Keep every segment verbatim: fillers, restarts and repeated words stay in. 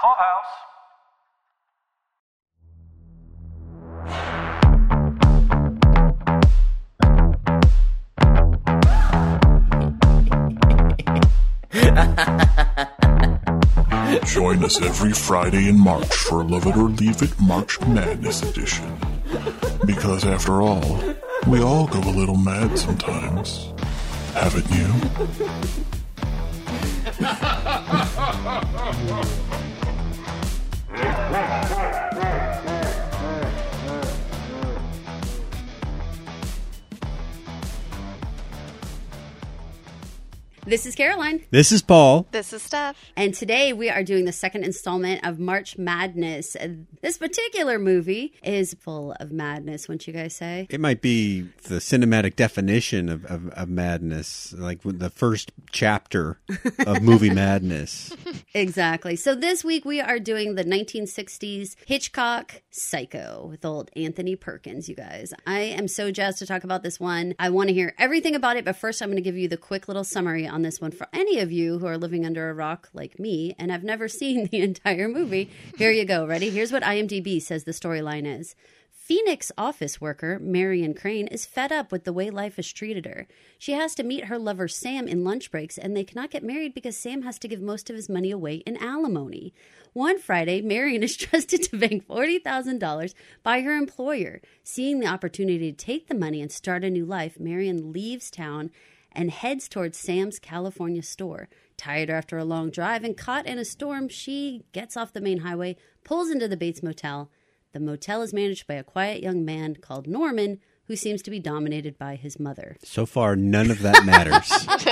Clubhouse. Join us every Friday in March for Love It or Leave It March Madness Edition. Because after all, we all go a little mad sometimes. Haven't you? This is Caroline. This is Paul. This is Steph. And today we are doing the second installment of March Madness. This particular movie is full of madness, wouldn't you guys say? It might be the cinematic definition of, of, of madness, like the first chapter of movie madness. Exactly. So this week we are doing the nineteen sixties Hitchcock Psycho with old Anthony Perkins, you guys. I am so jazzed to talk about this one. I want to hear everything about it, but first I'm going to give you the quick little summary on this one for any of you who are living under a rock like me and have never seen the entire movie. Here you go. Ready? Here's what IMDb says the storyline is. Phoenix office worker Marion Crane is fed up with the way life has treated her. She has to meet her lover Sam in lunch breaks, and they cannot get married because Sam has to give most of his money away in alimony. One Friday, Marion is trusted to bank forty thousand dollars by her employer. Seeing the opportunity to take the money and start a new life, Marion leaves town and heads towards Sam's California store. Tired after a long drive and caught in a storm, she gets off the main highway, pulls into the Bates Motel. The motel is managed by a quiet young man called Norman, who seems to be dominated by his mother. So far, none of that matters.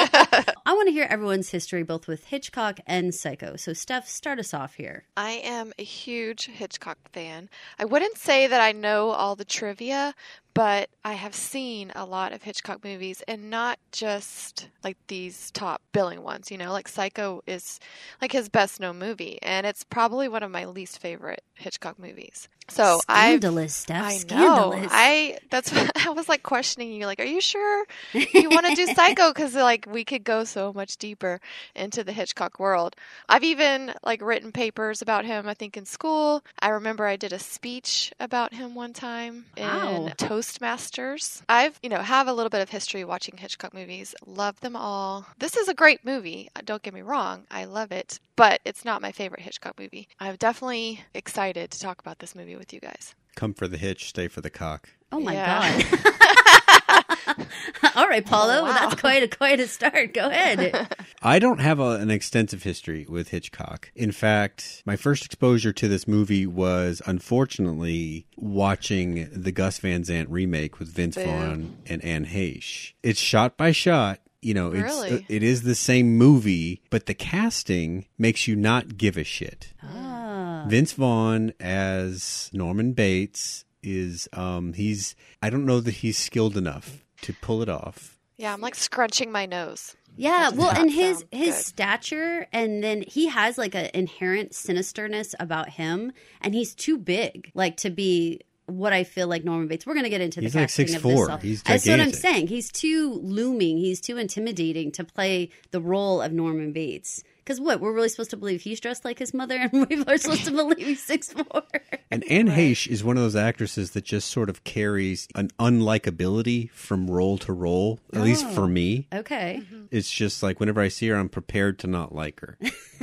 I want to hear everyone's history, both with Hitchcock and Psycho. So, Steph, start us off here. I am a huge Hitchcock fan. I wouldn't say that I know all the trivia, but I have seen a lot of Hitchcock movies, and not just like these top billing ones, you know, like Psycho is like his best known movie, and it's probably one of my least favorite Hitchcock movies. So Scandalous, Steph. I Scandalous. know. I that's what I was like questioning you, like, are you sure you want to do Psycho? Because like we could go so much deeper into the Hitchcock world. I've even like written papers about him, I think, in school. I remember I did a speech about him one time Wow. in Toastmasters. I've, you know, have a little bit of history watching Hitchcock movies. Love them all. This is a great movie. Don't get me wrong. I love it, but it's not my favorite Hitchcock movie. I'm definitely excited to talk about this movie with you guys. Come for the hitch, stay for the cock. Oh, my Yeah. God. All right, Paulo, Oh, wow. that's quite a, quite a start. Go ahead. I don't have a, an extensive history with Hitchcock. In fact, my first exposure to this movie was, unfortunately, watching the Gus Van Sant remake with Vince Boo. Vaughn and Anne Heche. It's shot by shot. You know, it's Really? it is the same movie, but the casting makes you not give a shit. Ah. Vince Vaughn as Norman Bates is, um, he's, I don't know that he's skilled enough to pull it off. Yeah, I'm like scrunching my nose. Yeah, That does well, not and his sound his good. stature, and then he has like an inherent sinisterness about him, and he's too big, like to be what I feel like Norman Bates. We're going to get into the He's like casting six of four. this. all- He's That's what I'm gigantic. saying. He's too looming. He's too intimidating to play the role of Norman Bates. Because what, we're really supposed to believe he's dressed like his mother, and people are supposed to believe he's six four. And Anne Heche is one of those actresses that just sort of carries an unlikability from role to role, at least Oh. for me. Okay. It's just like whenever I see her, I'm prepared to not like her.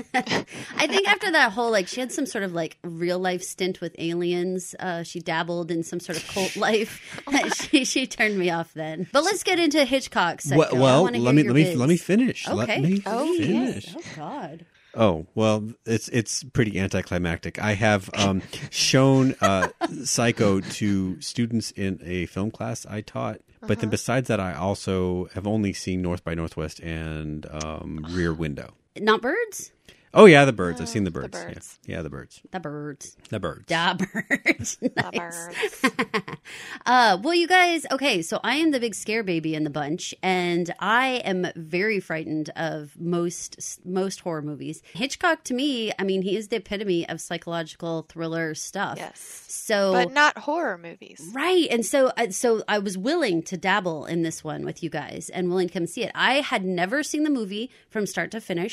I think after that whole, like, she had some sort of, like, real-life stint with aliens. Uh, she dabbled in some sort of cult life. she she turned me off then. But let's get into Hitchcock Psycho. well, I well wanna let hear me your let me biz. let me finish. Okay. Let me Oh, finish. Oh, God. Oh, well, it's it's pretty anticlimactic. I have um, shown uh, Psycho to students in a film class I taught. But then besides that, I also have only seen North by Northwest and um, Rear Window. Not birds? Oh, yeah, the birds. I've seen the the birds. birds. Yeah. yeah, the birds. The birds. The birds. Da birds. The Nice. birds. Uh, well, you guys, okay, so I am the big scare baby in the bunch, and I am very frightened of most most horror movies. Hitchcock, to me, I mean, he is the epitome of psychological thriller stuff. Yes. So, But not horror movies. right, and so, uh, so I was willing to dabble in this one with you guys, and willing to come see it. I had never seen the movie from start to finish.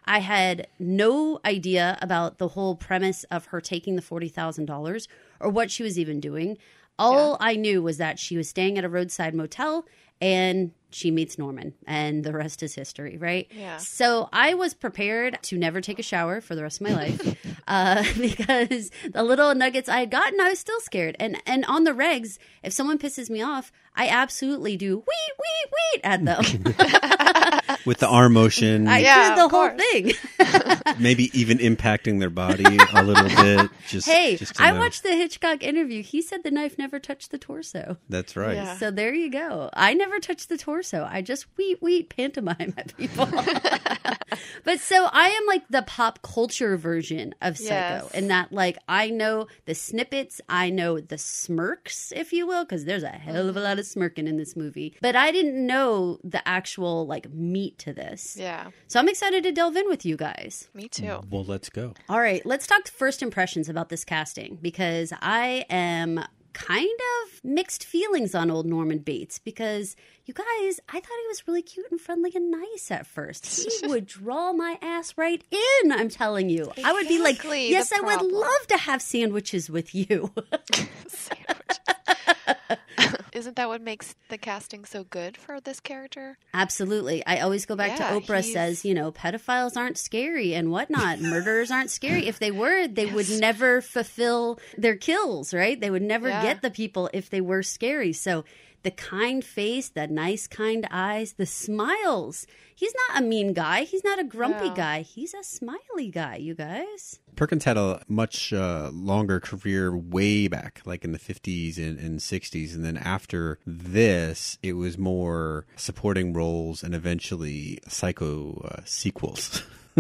I had no idea about the whole premise of her taking the forty thousand dollars or what she was even doing. All yeah. I knew was that she was staying at a roadside motel and she meets Norman, and the rest is history, right? Yeah. So I was prepared to never take a shower for the rest of my life uh, because the little nuggets I had gotten, I was still scared. And and on the regs, if someone pisses me off, I absolutely do wee, wee, wee at them. With the arm motion. I yeah, did the whole course. thing. Maybe even impacting their body a little bit. Just, hey, just to I know. watched the Hitchcock interview. He said the knife never touched the torso. That's right. Yeah. So there you go. I never touched the torso. I just wheat, wheat pantomime at people. But so I am like the pop culture version of Psycho Yes. in that like I know the snippets, I know the smirks, if you will, because there's a hell of a lot of smirking in this movie. But I didn't know the actual like meat to this. Yeah, So I'm excited to delve in with you guys. me too. Well, let's go. All right, let's talk first impressions about this casting because I am kind of mixed feelings on old Norman Bates because you guys, I thought he was really cute and friendly and nice at first. He would draw my ass right in, I'm telling you. I would be like, Exactly yes, the I would problem. love to have sandwiches with you. Sandwiches. Isn't that what makes the casting so good for this character? Absolutely. I always go back Yeah, to Oprah he's- says, you know, pedophiles aren't scary and whatnot. Murderers aren't scary. If they were, they would never fulfill their kills, right? They would never Yeah. get the people if they were scary. So the kind face, the nice, kind eyes, the smiles. He's not a mean guy. He's not a grumpy No. guy. He's a smiley guy, you guys. Perkins had a much uh, longer career way back, like in the fifties and, and sixties. And then after this, it was more supporting roles and eventually Psycho uh, sequels.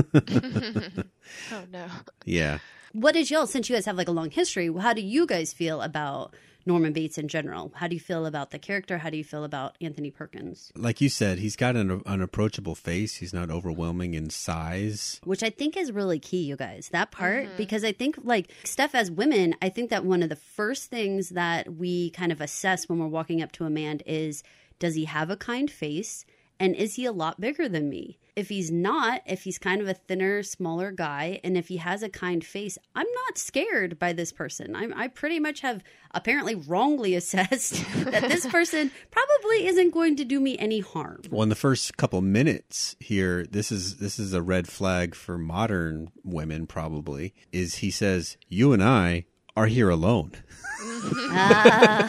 Oh no. Yeah. What is y'all, since you guys have like a long history, how do you guys feel about Norman Bates in general? How do you feel about the character? How do you feel about Anthony Perkins? Like you said, he's got an, an approachable face. He's not overwhelming in size. Which I think is really key, you guys. That part, because I think, like, Steph, as women, I think that one of the first things that we kind of assess when we're walking up to a man is, does he have a kind face? And is he a lot bigger than me? If he's not, if he's kind of a thinner, smaller guy, and if he has a kind face, I'm not scared by this person. I'm, I pretty much have apparently wrongly assessed that this person probably isn't going to do me any harm. Well, in the first couple minutes here, this is this is a red flag for modern women. Probably is he says, "You and I are here alone." Ah.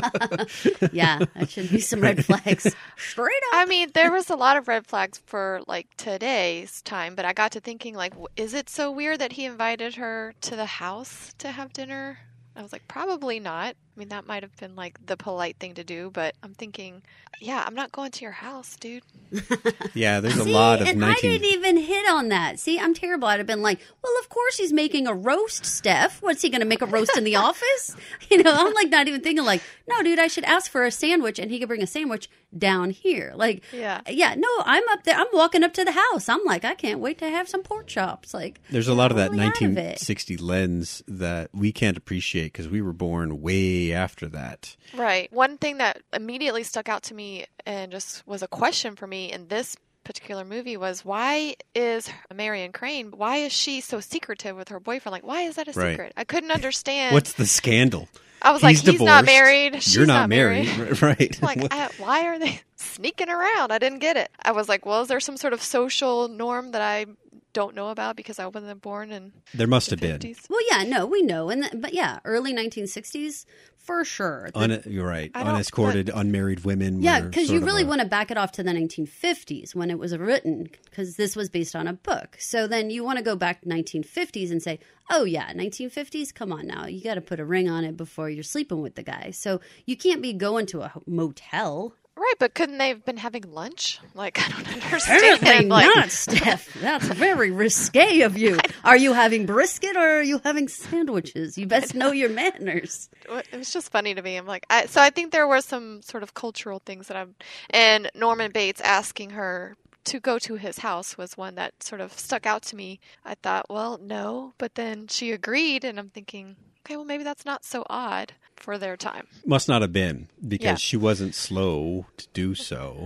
Yeah, that should be some red flags. Straight up. I mean, there was a lot of red flags for like today's time, but I got to thinking, like, w- is it so weird that he invited her to the house to have dinner? I was like, probably not. I mean, that might have been like the polite thing to do, but I'm thinking, yeah, I'm not going to your house, dude. Yeah, there's a See, lot of and nineteen. I didn't even hit on that. See, I'm terrible. I'd have been like, well, of course he's making a roast, Steph. What's he going to make a roast in the office? You know, I'm like not even thinking like, no, dude, I should ask for a sandwich and he could bring a sandwich down here. Like, Yeah. yeah, no, I'm up there. I'm walking up to the house. I'm like, I can't wait to have some pork chops. Like, There's a lot of that totally out of it. nineteen sixty lens that we can't appreciate because we were born way after that. Right. One thing that immediately stuck out to me and just was a question for me in this particular movie was, why is Marion Crane, why is she so secretive with her boyfriend? Like, why is that a Right. secret? I couldn't understand. What's the scandal? I was He's like, he's not divorced. married. She's You're not, married, right? Like, I, why are they sneaking around? I didn't get it. I was like, well, is there some sort of social norm that I don't know about because I wasn't born in There must the have been. fifties? well, yeah, no, we know. And the, but yeah, early nineteen sixties for sure. The- Un- you're right. I don't- Unescorted, unmarried women. Yeah, were because sort you of really a- want to back it off to the nineteen fifties when it was written, because this was based on a book. So then you want to go back to nineteen fifties and say, oh, yeah, nineteen fifties? Come on now. You got to put a ring on it before you're sleeping with the guy. So you can't be going to a ho- motel. Right, but couldn't they have been having lunch? Like, I don't understand. Apparently Like, not, Steph. That's very risque of you. Are you having brisket or are you having sandwiches? You best know your manners. it was just funny to me. I'm like, I, so I think there were some sort of cultural things that I'm, and Norman Bates asking her to go to his house was one that sort of stuck out to me. I thought, well, no, but then she agreed, and I'm thinking, okay, well, maybe that's not so odd for their time. Must not have been because Yeah. she wasn't slow to do so.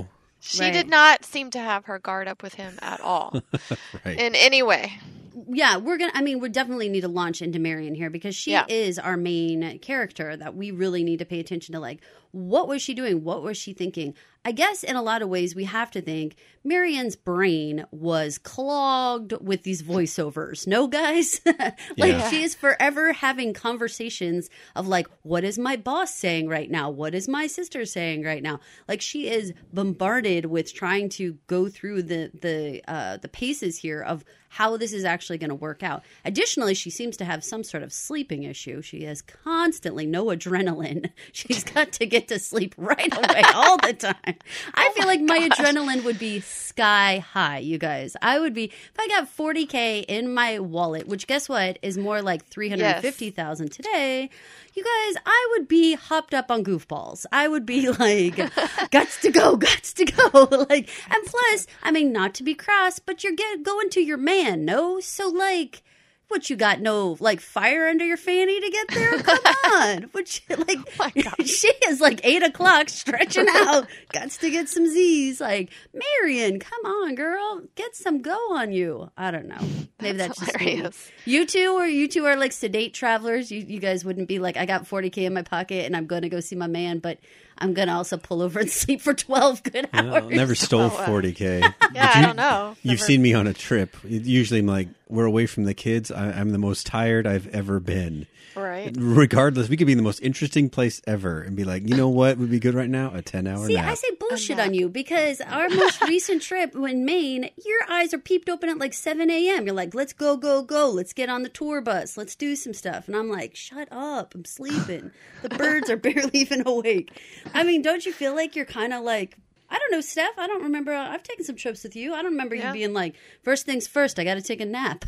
She Right. did not seem to have her guard up with him at all Right. in any way. Yeah, we're gonna. I mean, we definitely need to launch into Marion here because she Yeah. is our main character that we really need to pay attention to. Like, what was she doing? What was she thinking? I guess in a lot of ways, we have to think Marion's brain was clogged with these voiceovers. No, guys, like Yeah. she is forever having conversations of like, what is my boss saying right now? What is my sister saying right now? Like, she is bombarded with trying to go through the the uh, the paces here of how this is actually going to work out. Additionally, she seems to have some sort of sleeping issue. She has constantly no adrenaline. She's got to get to sleep right away all the time. I Oh feel my like my gosh. adrenaline would be sky high, you guys. I would be, if I got forty K in my wallet, which guess what is more like three hundred fifty thousand today, you guys, I would be hopped up on goofballs. I would be like, guts to go, guts to go. Like, and plus, I mean, not to be crass, but you're get, going to your man, no? So, like, what, you got no, like, fire under your fanny to get there? Come on. Which, like, my gosh. she is like eight o'clock stretching out. Gots to get some Z's. Like, Marion, come on, girl. Get some go on you. I don't know. Maybe that's, That's just me. hilarious. You two, or you two are like sedate travelers. You, you guys wouldn't be like, I got forty K in my pocket and I'm going to go see my man, but I'm going to also pull over and sleep for twelve good hours. Well, never stole Oh, wow. forty K. Yeah, I don't know. You've Never- seen me on a trip. Usually I'm like, we're away from the kids. I, I'm the most tired I've ever been. Right. Regardless, we could be in the most interesting place ever and be like, you know what would be good right now? A ten hour See, nap. I say bullshit nap. on you because our most recent trip in Maine, your eyes are peeped open at like seven a.m. You're like, let's go, go, go. Let's get on the tour bus. Let's do some stuff. And I'm like, shut up. I'm sleeping. The birds are barely even awake. I mean, don't you feel like you're kind of like, I don't know, Steph. I don't remember. I've taken some trips with you. I don't remember Yeah. you being like, first things first, I got to take a nap.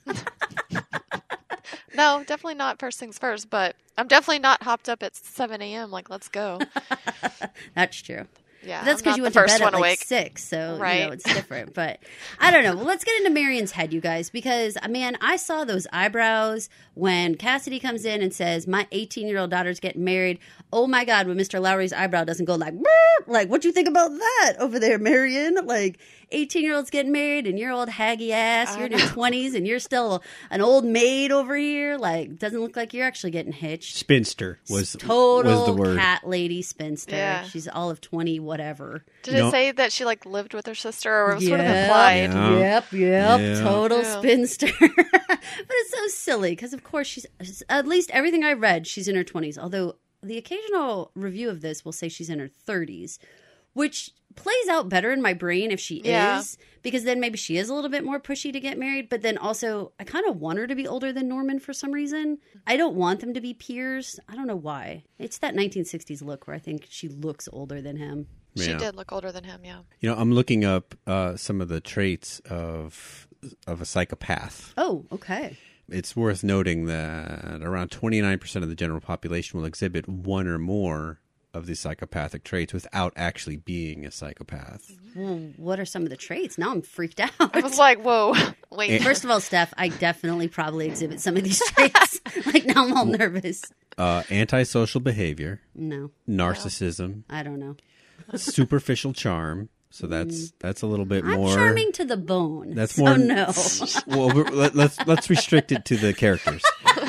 No, definitely not first things first, but I'm definitely not hopped up at seven a.m. like, let's go. That's true. Yeah, But that's I'm because not you the went to first bed at one like awake. six, so you Right. know it's different. But I don't know. Well, let's get into Marion's head, you guys, because man, I saw those eyebrows when Cassidy comes in and says, "My eighteen-year-old daughter's getting married." Oh my God, when Mister Lowry's eyebrow doesn't go like, "Burp," like, what you think about that over there, Marion? Like, eighteen-year-olds getting married, and your old haggy ass, I you're in your know. twenties, and you're still an old maid over here. Like, doesn't look like you're actually getting hitched. Spinster was Total was the word. cat lady spinster. Yeah. She's all of twenty, whatever. Did You it know- say that she like lived with her sister, or it was sort of Yep. implied? Yeah. Yep, yep. Yeah. Total Yeah. spinster. But it's so silly because, of course, she's at least everything I read, she's in her twenties. Although the occasional review of this will say she's in her thirties, which plays out better in my brain if she Yeah. is, because then maybe she is a little bit more pushy to get married. But then also, I kind of want her to be older than Norman for some reason. I don't want them to be peers. I don't know why. It's that nineteen sixties look where I think she looks older than him. She Yeah. did look older than him, yeah. You know, I'm looking up uh, some of the traits of of a psychopath. Oh, okay. It's worth noting that around twenty-nine percent of the general population will exhibit one or more of these psychopathic traits without actually being a psychopath. Well, what are some of the traits? Now I'm freaked out. I was like, whoa, wait. First of all, Steph, I definitely probably exhibit some of these traits. Like, now I'm all nervous. Uh, antisocial behavior, No, narcissism, I don't know. superficial charm. So that's that's a little bit I'm more. charming to the bone. That's so more. no. Well, we're- let, let's let's restrict it to the characters.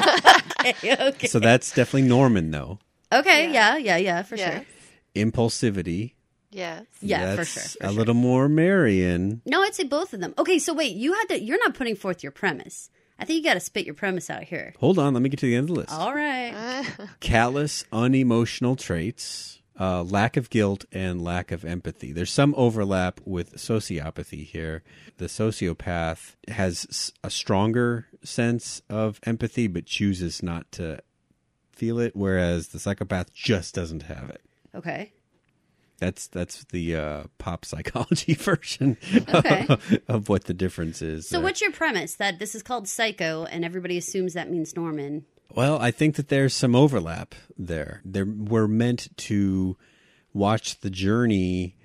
okay, okay. So that's definitely Norman, though. Okay, yeah, yeah, yeah, for Yes. sure. Impulsivity. Yes. Yeah, for that's sure, for a sure. little more Marion. No, I'd say both of them. Okay, so wait, you had to. You're not putting forth your premise. I think you got to spit your premise out here. Hold on, let me get to the end of the list. All right. Callous, unemotional traits, uh, lack of guilt, and lack of empathy. There's some overlap with sociopathy here. The sociopath has s- a stronger sense of empathy, but chooses not to feel it, whereas the psychopath just doesn't have it. Okay. That's that's the uh, pop psychology version Okay. of what the difference is. So, there. what's your premise? That this is called Psycho, and everybody assumes that means Norman. Well, I think that there's some overlap there. There we're meant to watch the journey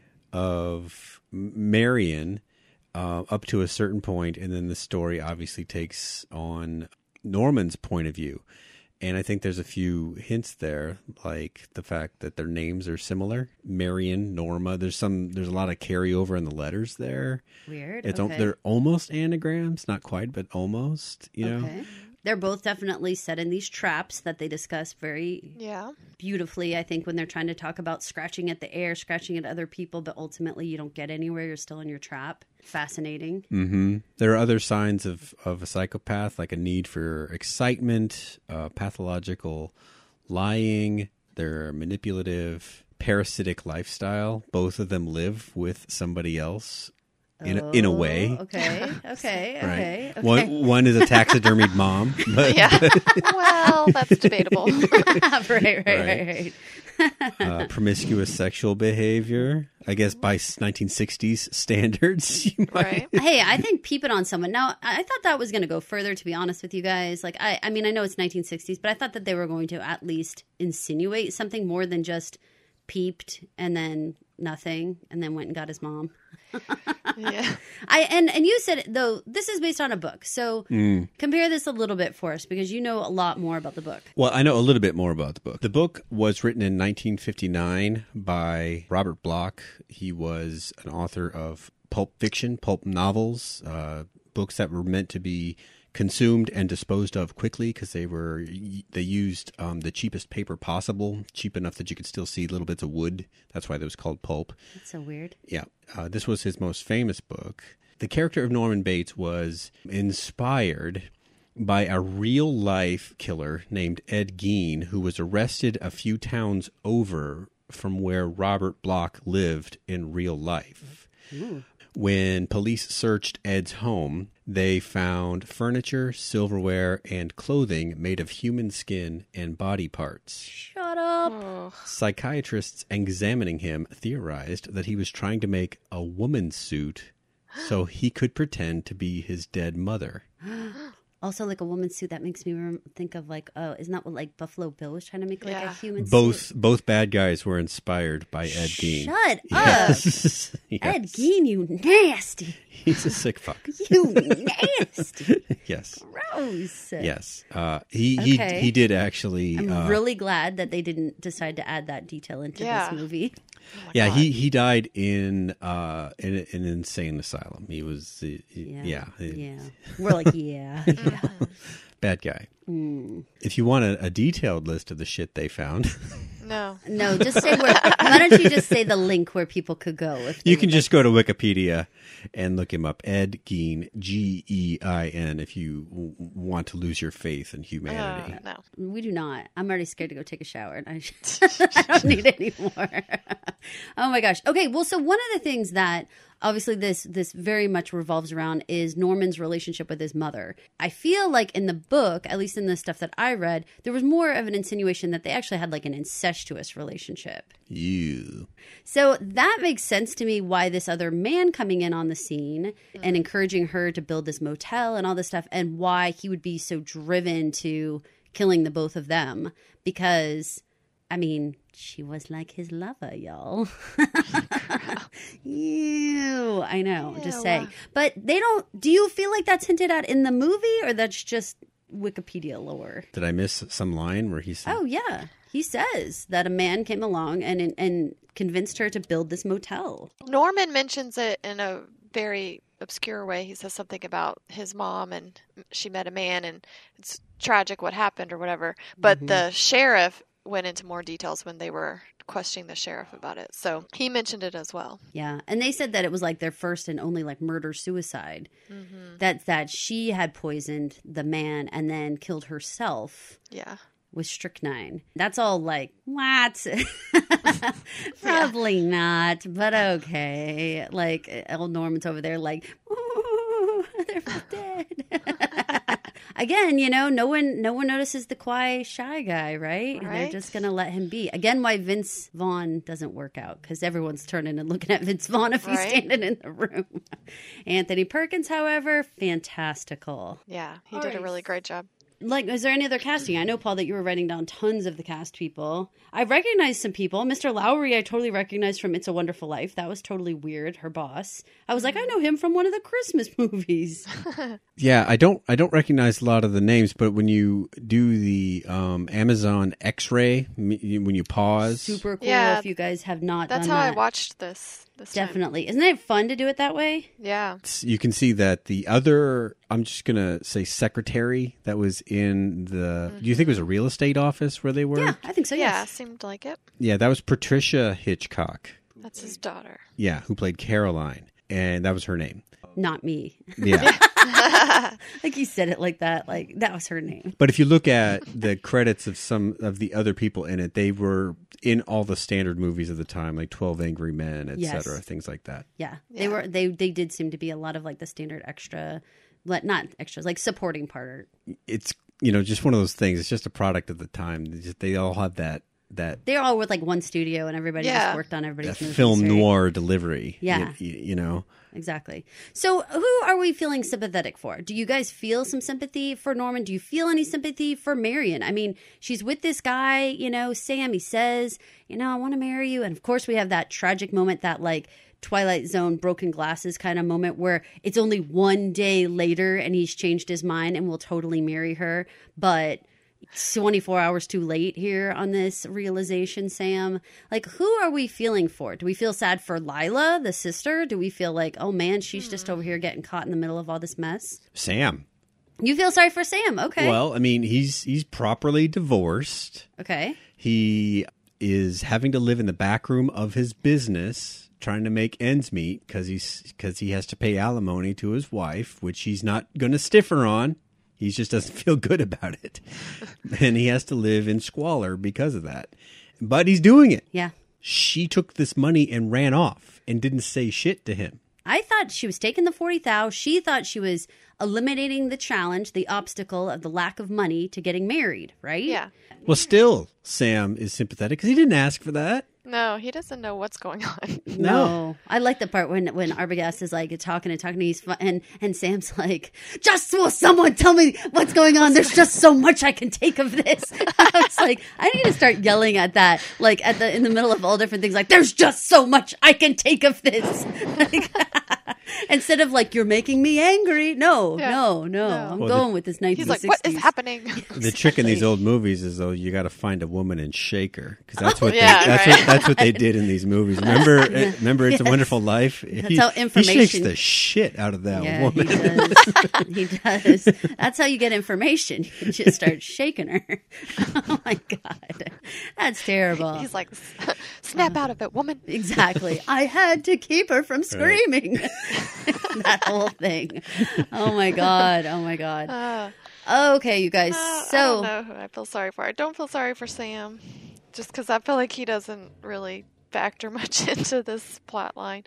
of Marion uh, up to a certain point, and then the story obviously takes on Norman's point of view. And I think there's a few hints there, like the fact that their names are similar. Marion, Norma. There's some. There's a lot of carryover in the letters there. Weird. It's okay. they're almost anagrams, not quite, but almost. You know. Okay. They're both definitely set in these traps that they discuss very Yeah. beautifully, I think, when they're trying to talk about scratching at the air, scratching at other people, but ultimately you don't get anywhere. You're still in your trap. Fascinating. Mm-hmm. There are other signs of, of a psychopath, like a need for excitement, uh, pathological lying. They're manipulative, parasitic lifestyle. Both of them live with somebody else. In a, in a way, Oh, okay, okay, right? okay, okay. One one is a taxidermied mom, but Yeah. Well, that's debatable. right, right, right, Right. right. uh, promiscuous sexual behavior. I guess by nineteen sixties standards, you might. Right. Hey, I think peeping on someone. Now, I thought that was going to go further, to be honest with you guys. Like, I, I mean, I know it's nineteen sixties, but I thought that they were going to at least insinuate something more than just peeped and then nothing and then went and got his mom. Yeah. I and and you said, though, this is based on a book, so compare this a little bit for us because you know a lot more about the book. Well, I know a little bit more about the book. The book was written in nineteen fifty-nine by Robert Bloch. He was an author of pulp fiction, pulp novels, uh, books that were meant to be consumed and disposed of quickly because they were they used um, the cheapest paper possible, cheap enough that you could still see little bits of wood. That's why it was called pulp. That's so weird. Yeah, uh, this was his most famous book. The character of Norman Bates was inspired by a real-life killer named Ed Gein, who was arrested a few towns over from where Robert Bloch lived in real life. Ooh. When police searched Ed's home, they found furniture, silverware, and clothing made of human skin and body parts. Shut up. Oh. Psychiatrists examining him theorized that he was trying to make a woman's suit so he could pretend to be his dead mother. Also, like a woman's suit, that makes me rem- think of like, oh, isn't that what like Buffalo Bill was trying to make like a Yeah. human Both suit? both bad guys were inspired by Ed Gein. Shut up. Yes. Yes. Ed Gein, you nasty. He's a sick fuck. You nasty. Yes. Gross. Yes. Uh, he, Okay. he he did actually. I'm uh, really glad that they didn't decide to add that detail into Yeah. this movie. Oh my yeah, God. he, he died in uh in a- an insane asylum. He was uh, Yeah. yeah, Yeah. We're like, yeah. yeah. bad guy. Mm. If you want a, a detailed list of the shit they found, No. No, just say where. Why don't you just say the link where people could go? If they you can would just go to Wikipedia and look him up. Ed Gein, G E I N, if you w- want to lose your faith in humanity. Uh, no. like- We do not. I'm already scared to go take a shower, and I, I don't need any more. Oh my gosh. Okay. Well, so one of the things that obviously this this very much revolves around is Norman's relationship with his mother. I feel like in the book, at least in the stuff that I read, there was more of an insinuation that they actually had like an incestuous relationship. You. So that makes sense to me why this other man coming in on the scene and encouraging her to build this motel and all this stuff, and why he would be so driven to killing the both of them. Because, I mean, she was like his lover, y'all. Ew. I know, just Ew. saying. But they don't, do you feel like that's hinted at in the movie, or that's just Wikipedia lore? Did I miss some line where he said, Oh, yeah. He says that a man came along and and convinced her to build this motel. Norman mentions it in a very obscure way. He says something about his mom and she met a man and it's tragic what happened or whatever. But Mhm. the sheriff went into more details when they were questioning the sheriff about it. So he mentioned it as well. Yeah, and they said that it was like their first and only like murder suicide. Mm-hmm. That that she had poisoned the man and then killed herself Yeah. with strychnine. That's all like what? Probably not, but okay. Like old Norman's over there, like ooh, they're both dead. Again, you know, no one, no one notices the quiet, shy guy, right? They're Right. just gonna let him be. Again, why Vince Vaughn doesn't work out because everyone's turning and looking at Vince Vaughn if he's Right. standing in the room. Anthony Perkins, however, fantastical. Yeah. He All did a right. really great job. like, is there any other casting? I know, Paul, that you were writing down tons of the cast people. I recognize some people. Mister Lowry, I totally recognized from It's a Wonderful Life. That was totally weird. Her boss. I was like, I know him from one of the Christmas movies. Yeah, I don't I don't recognize a lot of the names, but when you do the um, Amazon X-ray, m- when you pause, Super cool. Yeah. If you guys have not That's done how that. I watched this. this time. Definitely. Isn't it fun to do it that way? Yeah. you can see that the other, I'm just going to say secretary that was in the, do you think it was a real estate office where they were? Yeah, I think so, Yeah, yes. seemed like it. Yeah, that was Patricia Hitchcock. That's his daughter. Yeah, who played Caroline. And that was her name. Not me. Yeah. Like you said it like that. Like, that was her name. But if you look at the credits of some of the other people in it, they were in all the standard movies of the time, like twelve Angry Men, et Yes. cetera, things like that. Yeah. They Yeah. were, they, they did seem to be a lot of like the standard extra, like, not extras, like supporting part. It's, you know, just one of those things. It's just a product of the time. They, just, they all have that, that They were all with like one studio and everybody Yeah. just worked on everybody's that movies, film right? noir delivery. Yeah. You, you know? Exactly. So who are we feeling sympathetic for? Do you guys feel some sympathy for Norman? Do you feel any sympathy for Marion? I mean, she's with this guy, you know, Sam, he says, you know, I want to marry you. And of course we have that tragic moment, that like Twilight Zone broken glasses kind of moment where it's only one day later and he's changed his mind and will totally marry her. But twenty-four hours too late here on this realization, Sam. Like, who are we feeling for? Do we feel sad for Lila, the sister? Do we feel like, oh man, she's just over here getting caught in the middle of all this mess? Sam. You feel sorry for Sam. Okay. Well, I mean, he's he's properly divorced. Okay. He is having to live in the back room of his business, trying to make ends meet because he's because he has to pay alimony to his wife, which he's not going to stiff her on. He just doesn't feel good about it. And he has to live in squalor because of that. But he's doing it. Yeah. She took this money and ran off and didn't say shit to him. I thought she was taking the forty thousand. She thought she was eliminating the challenge, the obstacle of the lack of money to getting married, right? Yeah. Well, still, Sam is sympathetic because he didn't ask for that. No, he doesn't know what's going on. No. I like the part when when Arbogast is like talking and talking to he's fu- and and Sam's like, just will someone tell me what's going on? There's just so much I can take of this. I was like, I need to start yelling at that, like at the in the middle of all different things, like there's just so much I can take of this. Like, instead of like, you're making me angry. No, Yeah. no, no. No. I'm Well, going the- with this nineteen He's sixties. like, what is happening? The trick in these old movies is though you got to find a woman and shake her because that's what Yeah, they, that's right. what that's what they did in these movies. Remember, uh, remember, It's a Yes. Wonderful Life. That's he, how he information- shakes the shit out of that Yeah, woman. he does. He does. That's how you get information. You just start shaking her. Oh my God. That's terrible. He's like, snap out of it, woman. Exactly. I had to keep her from screaming. That whole thing. Oh my God. Oh my God. Uh, Okay, you guys. uh, I So, don't know who I feel sorry for. I don't feel sorry for Sam, just because I feel like he doesn't really factor much into this plot line.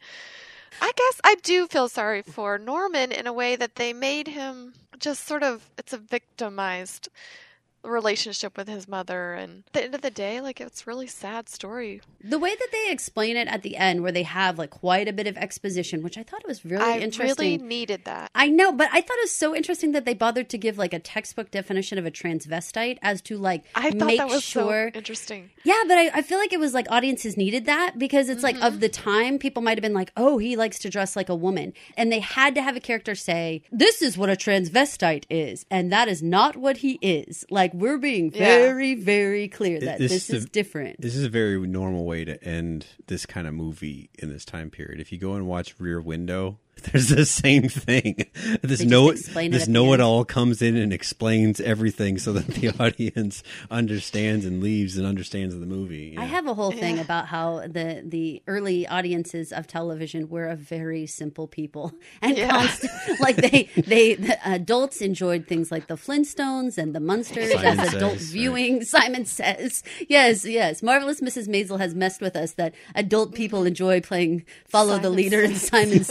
I guess I do feel sorry for Norman in a way that they made him just sort of, it's a victimized relationship with his mother, and at the end of the day, like, it's a really sad story. the way that they explain it at the end, where they have like quite a bit of exposition, which I thought was really I interesting. really needed that. I know, but I thought it was so interesting that they bothered to give like a textbook definition of a transvestite as to like I thought make that was sure. so interesting. Yeah, but I, I feel like it was like audiences needed that because it's like of the time, people might have been like, oh, he likes to dress like a woman. And they had to have a character say, this is what a transvestite is. And that is not what he is. Like, we're being Yeah. very, very clear that This this, is is a- different. This is a very normal way to end this kind of movie in this time period. If you go and watch Rear Window, there's the same thing. This They know just explain it this at the know it end. all comes in and explains everything so that the audience understands and leaves and understands the movie. I Yeah. have a whole thing about how the the early audiences of television were a very simple people and Yeah. constant, like they they the adults enjoyed things like the Flintstones and the Munsters Simon as adult Says, right. viewing. Simon Says, yes, yes. Marvelous Missus Maisel has messed with us that adult people enjoy playing Follow the Simon Leader and Says. Simon Says.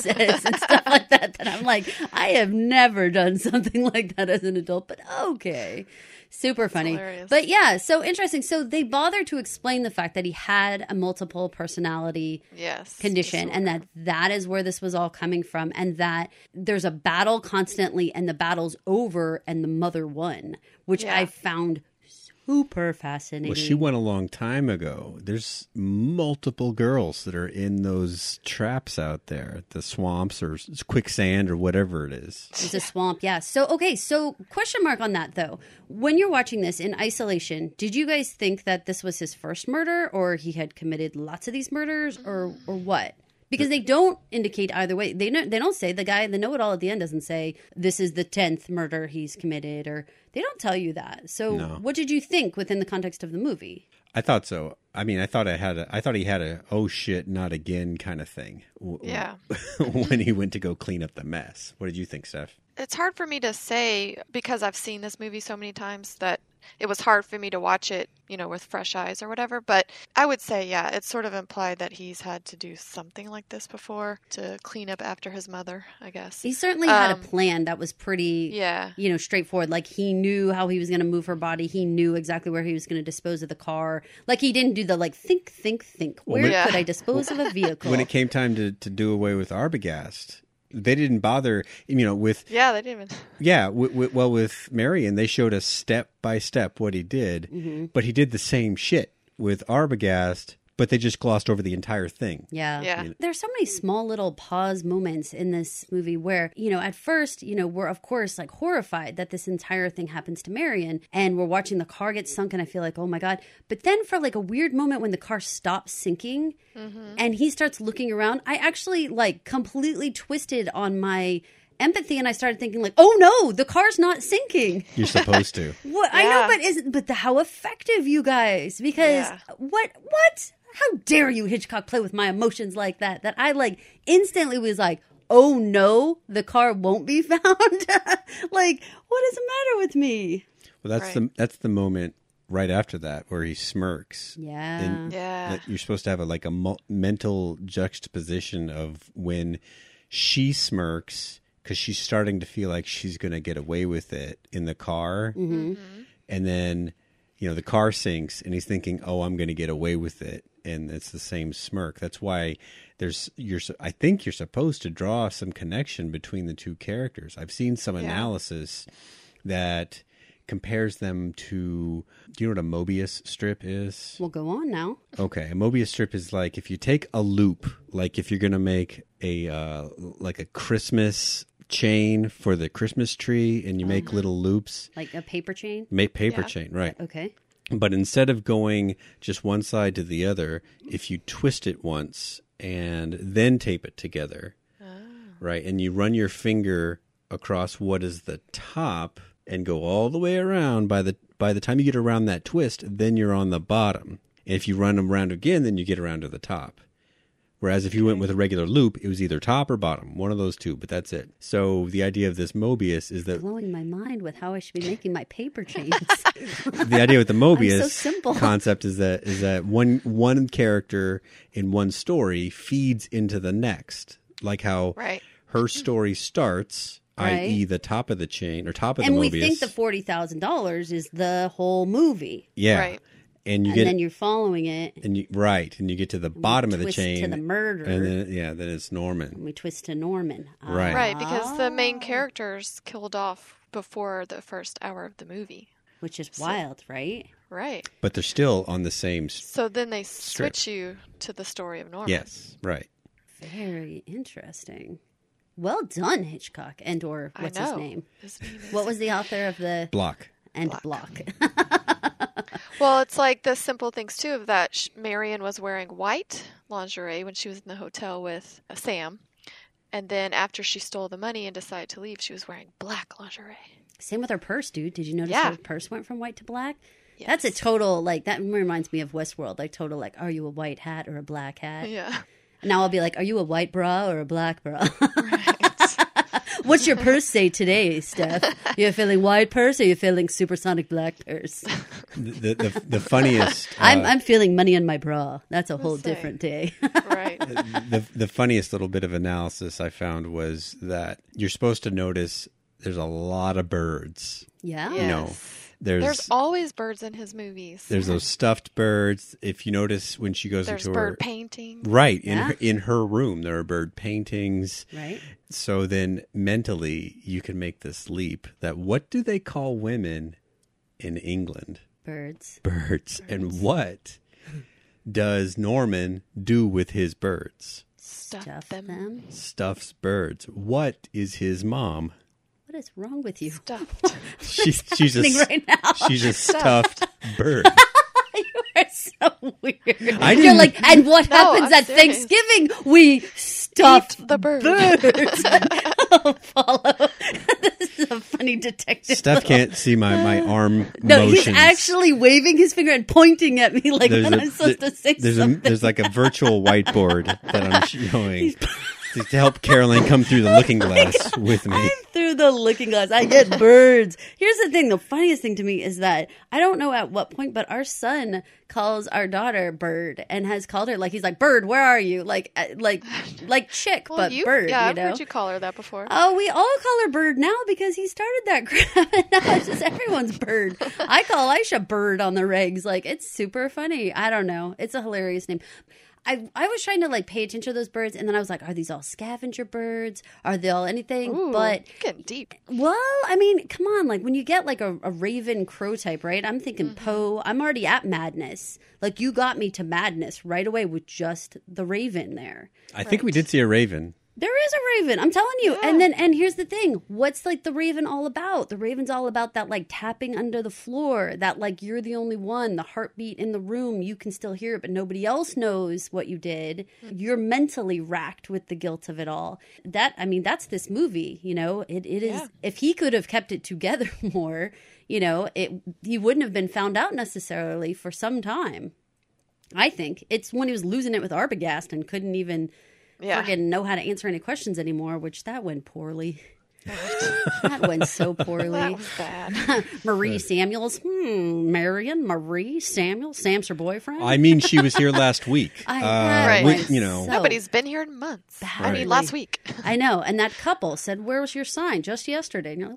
and stuff like that. That I'm like, I have never done something like that as an adult, but okay. Super funny. hilarious. But yeah, so interesting. So they bothered to explain the fact that he had a multiple personality Yes. condition and that that is where this was all coming from and that there's a battle constantly and the battle's over and the mother won, which Yeah. I found super fascinating. Well, she went a long time ago. There's multiple girls that are in those traps out there, the swamps or s- quicksand or whatever it is. It's a swamp, yeah. So, okay, so question mark on that, though. When you're watching this in isolation, did you guys think that this was his first murder or he had committed lots of these murders or or what? Because they don't indicate either way. They don't, they don't say, the guy, the know-it-all at the end doesn't say, this is the tenth murder he's committed, or they don't tell you that. So No. what did you think within the context of the movie? I thought so. I mean, I thought I had a, I thought he had a oh shit, not again kind of thing. w- Yeah. when he went to go clean up the mess. What did you think, Steph? It's hard for me to say because I've seen this movie so many times that it was hard for me to watch it, you know, with fresh eyes or whatever. But I would say, yeah, it's sort of implied that he's had to do something like this before to clean up after his mother, I guess. He certainly had Um, a plan that was pretty, Yeah. you know, straightforward. Like he knew how he was going to move her body. He knew exactly where he was going to dispose of the car. Like he didn't do the like think, think, think. Where Yeah. could I dispose of a vehicle? When it came time to, to do away with Arbogast, they didn't bother, you know, with, Yeah, they didn't even. yeah, w- w- well, with Marion, they showed us step by step what he did, Mm-hmm. but he did the same shit with Arbogast, but they just glossed over the entire thing. Yeah. Yeah. There's so many small little pause moments in this movie where, you know, at first, you know, we're of course like horrified that this entire thing happens to Marion and we're watching the car get sunk and I feel like, oh my God. But then for like a weird moment when the car stops sinking and he starts looking around, I actually like completely twisted on my empathy and I started thinking like, oh no, the car's not sinking. You're supposed to. What I know, Yeah. but is but the, how effective you guys? Because Yeah. what what? How dare you, Hitchcock, play with my emotions like that? That I like instantly was like, oh no, the car won't be found. Like, what is the matter with me? Well, that's Right. the that's the moment right after that where he smirks. Yeah, And Yeah. that you're supposed to have a like a mo- mental juxtaposition of when she smirks because she's starting to feel like she's going to get away with it in the car, Mm-hmm. and then you know the car sinks, and he's thinking, "Oh, I'm going to get away with it," and it's the same smirk. That's why there's you're. su- I think you're supposed to draw some connection between the two characters. I've seen some Yeah. analysis that compares them to. Do you know what a Mobius strip is? we'll go on now. Okay, a Mobius strip is like if you take a loop, like if you're going to make a uh, like a Christmas chain for the Christmas tree, and you make little loops, Like a paper chain. make paper Yeah. chain, right? Okay. But instead of going just one side to the other, if you twist it once and then tape it together, right, and you run your finger across what is the top and go all the way around, by the by the time you get around that twist, then you're on the bottom. And if you run them around again, then you get around to the top. Whereas if you went with a regular loop, it was either top or bottom, one of those two, but that's it. So the idea of this Mobius is that Blowing my mind with how I should be making my paper chains. the idea with the Mobius so simple. concept is that is that one one character in one story feeds into the next, like how Right. her story starts, Right. that is, the top of the chain or top of And the we Mobius. think the forty thousand dollars is the whole movie. yeah, Right. and you And get then you're following it. and you right, and you get to the bottom of the twist chain to the murder. and then yeah, then it's Norman. We twist to Norman. Right. Right, because the main Ah. characters killed off before the first hour of the movie. Which is wild, right? Right. But they're still on the same. s- So then they Strip. switch you to the story of Norman. Yes, right. Very interesting. Well done, Hitchcock. And or I what's know. his name? His name is- What was the author of the Block. and Block. block? Well, it's like the simple things too of that sh- Marion was wearing white lingerie when she was in the hotel with uh, Sam. And then after she stole the money and decided to leave, she was wearing black lingerie. Same with her purse, dude. Did you notice Yeah. her purse went from white to black? Yes. That's a total like that reminds me of Westworld. Like total like, are you a white hat or a black hat? Yeah. Now I'll be like, are you a white bra or a black bra? Right. What's your purse say today, Steph? You feeling wide purse or you feeling supersonic black purse? The the, the funniest. Uh, I'm I'm feeling money in my bra. That's a whole Let's say. different day. Right. the the funniest little bit of analysis I found was that you're supposed to notice there's a lot of birds. Yeah. You know, there's There's always birds in his movies. there's those stuffed birds. If you notice when she goes There's into bird her painting. right in Yeah. her, in her room, there are bird paintings. Right. So then mentally, you can make this leap that what do they call women in England? Birds. Birds. And what does Norman do with his birds? Stuff, Stuff them. them. Stuffs birds. What is his mom? What is wrong with you? Stuffed. She, she's a happening right now? she's a stuffed bird. You are so weird. I You're didn't- like, and what No, happens I'm at serious. Thanksgiving? We stuff Eat the bird. birds. Oh, Paulo. This is a funny detective. Steph can't see my, my arm No, motions. he's actually waving his finger and pointing at me like There's when a- I'm supposed there- to say there's a, something. there's like a virtual whiteboard that I'm showing to, to help Caroline come through the looking glass with me. I'm through the looking glass. I get birds. Here's the thing. The funniest thing to me is that I don't know at what point, but our son calls our daughter Bird and has called her like he's like, Bird, where are you? Like, uh, like, like chick, Well, but you, Bird. Yeah, you I've know. heard you call her that before. Oh, we all call her Bird now because he started that crap, and now it's just everyone's Bird. I call Aisha Bird on the regs. Like, it's super funny. I don't know. It's a hilarious name. I I was trying to like pay attention to those birds, and then I was like, are these all scavenger birds? Are they all anything? Ooh, But you're getting deep. well, I mean, come on. Like when you get like a, a raven crow type, right? I'm thinking Mm-hmm. Poe. I'm already at madness. Like you got me to madness right away with just the raven there. I think we did see a raven. There is a raven. I'm telling you. Yeah. And then, and here's the thing. What's like the raven all about? The raven's all about that like tapping under the floor, that like you're the only one, the heartbeat in the room. You can still hear it, but nobody else knows what you did. You're mentally racked with the guilt of it all. That, I mean, that's this movie, you know, it, it is, Yeah. if he could have kept it together more, you know, it, he wouldn't have been found out necessarily for some time. I think it's when he was losing it with Arbogast and couldn't even Yeah. friggin' know how to answer any questions anymore, which that went poorly. That went so poorly. That was bad. Marie Samuels, hmm, Marion, Marie Samuel, Sam's her boyfriend. I mean, she was here last week. I- Uh, that Right. we- went you know, so- Nobody's been here in months. I Badly. mean, last week. I know, and that couple said, "Where was your sign?" Just yesterday, and you're like,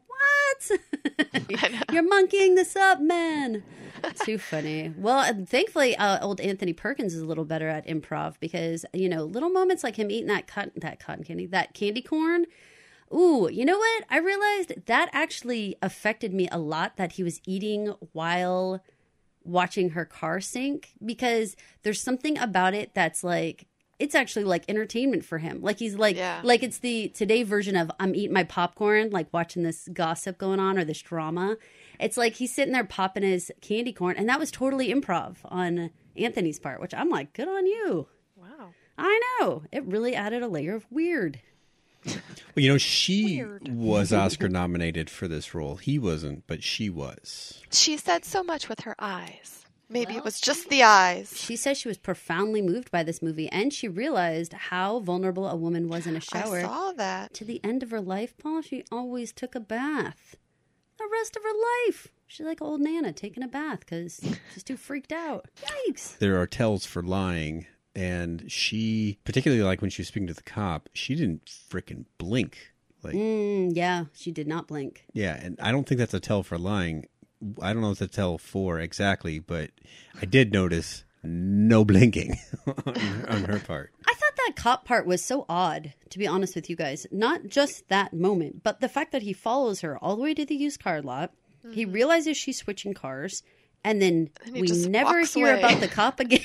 "What? You're monkeying this up, man." Too funny. Well, and thankfully, uh, old Anthony Perkins is a little better at improv because you know little moments like him eating that cotton, that cotton candy, that candy corn. Ooh, you know what? I realized that actually affected me a lot. That he was eating while watching her car sink because there's something about it that's like. It's actually like entertainment for him. Like he's like, Yeah. like it's the today version of I'm eating my popcorn, like watching this gossip going on or this drama. It's like he's sitting there popping his candy corn, and that was totally improv on Anthony's part, which I'm like, good on you. Wow. I know. It really added a layer of weird. well, you know, she Weird. was Oscar nominated for this role. He wasn't, but she was. She said so much with her eyes. Maybe Well, it was just the eyes. She says she was profoundly moved by this movie, and she realized how vulnerable a woman was in a shower. I saw that. To the end of her life, Paul, she always took a bath. The rest of her life, she's like old Nana taking a bath because she's too freaked out. Yikes! There are tells for lying, and she, particularly like when she was speaking to the cop, she didn't frickin' blink. Like, Mm, yeah, she did not blink. yeah, and I don't think that's a tell for lying. I don't know what to tell for exactly, but I did notice no blinking on, on her part. I thought that cop part was so odd, to be honest with you guys. Not just that moment, but the fact that he follows her all the way to the used car lot. Mm-hmm. He realizes she's switching cars, and then And he we just never walks hear away. about the cop again.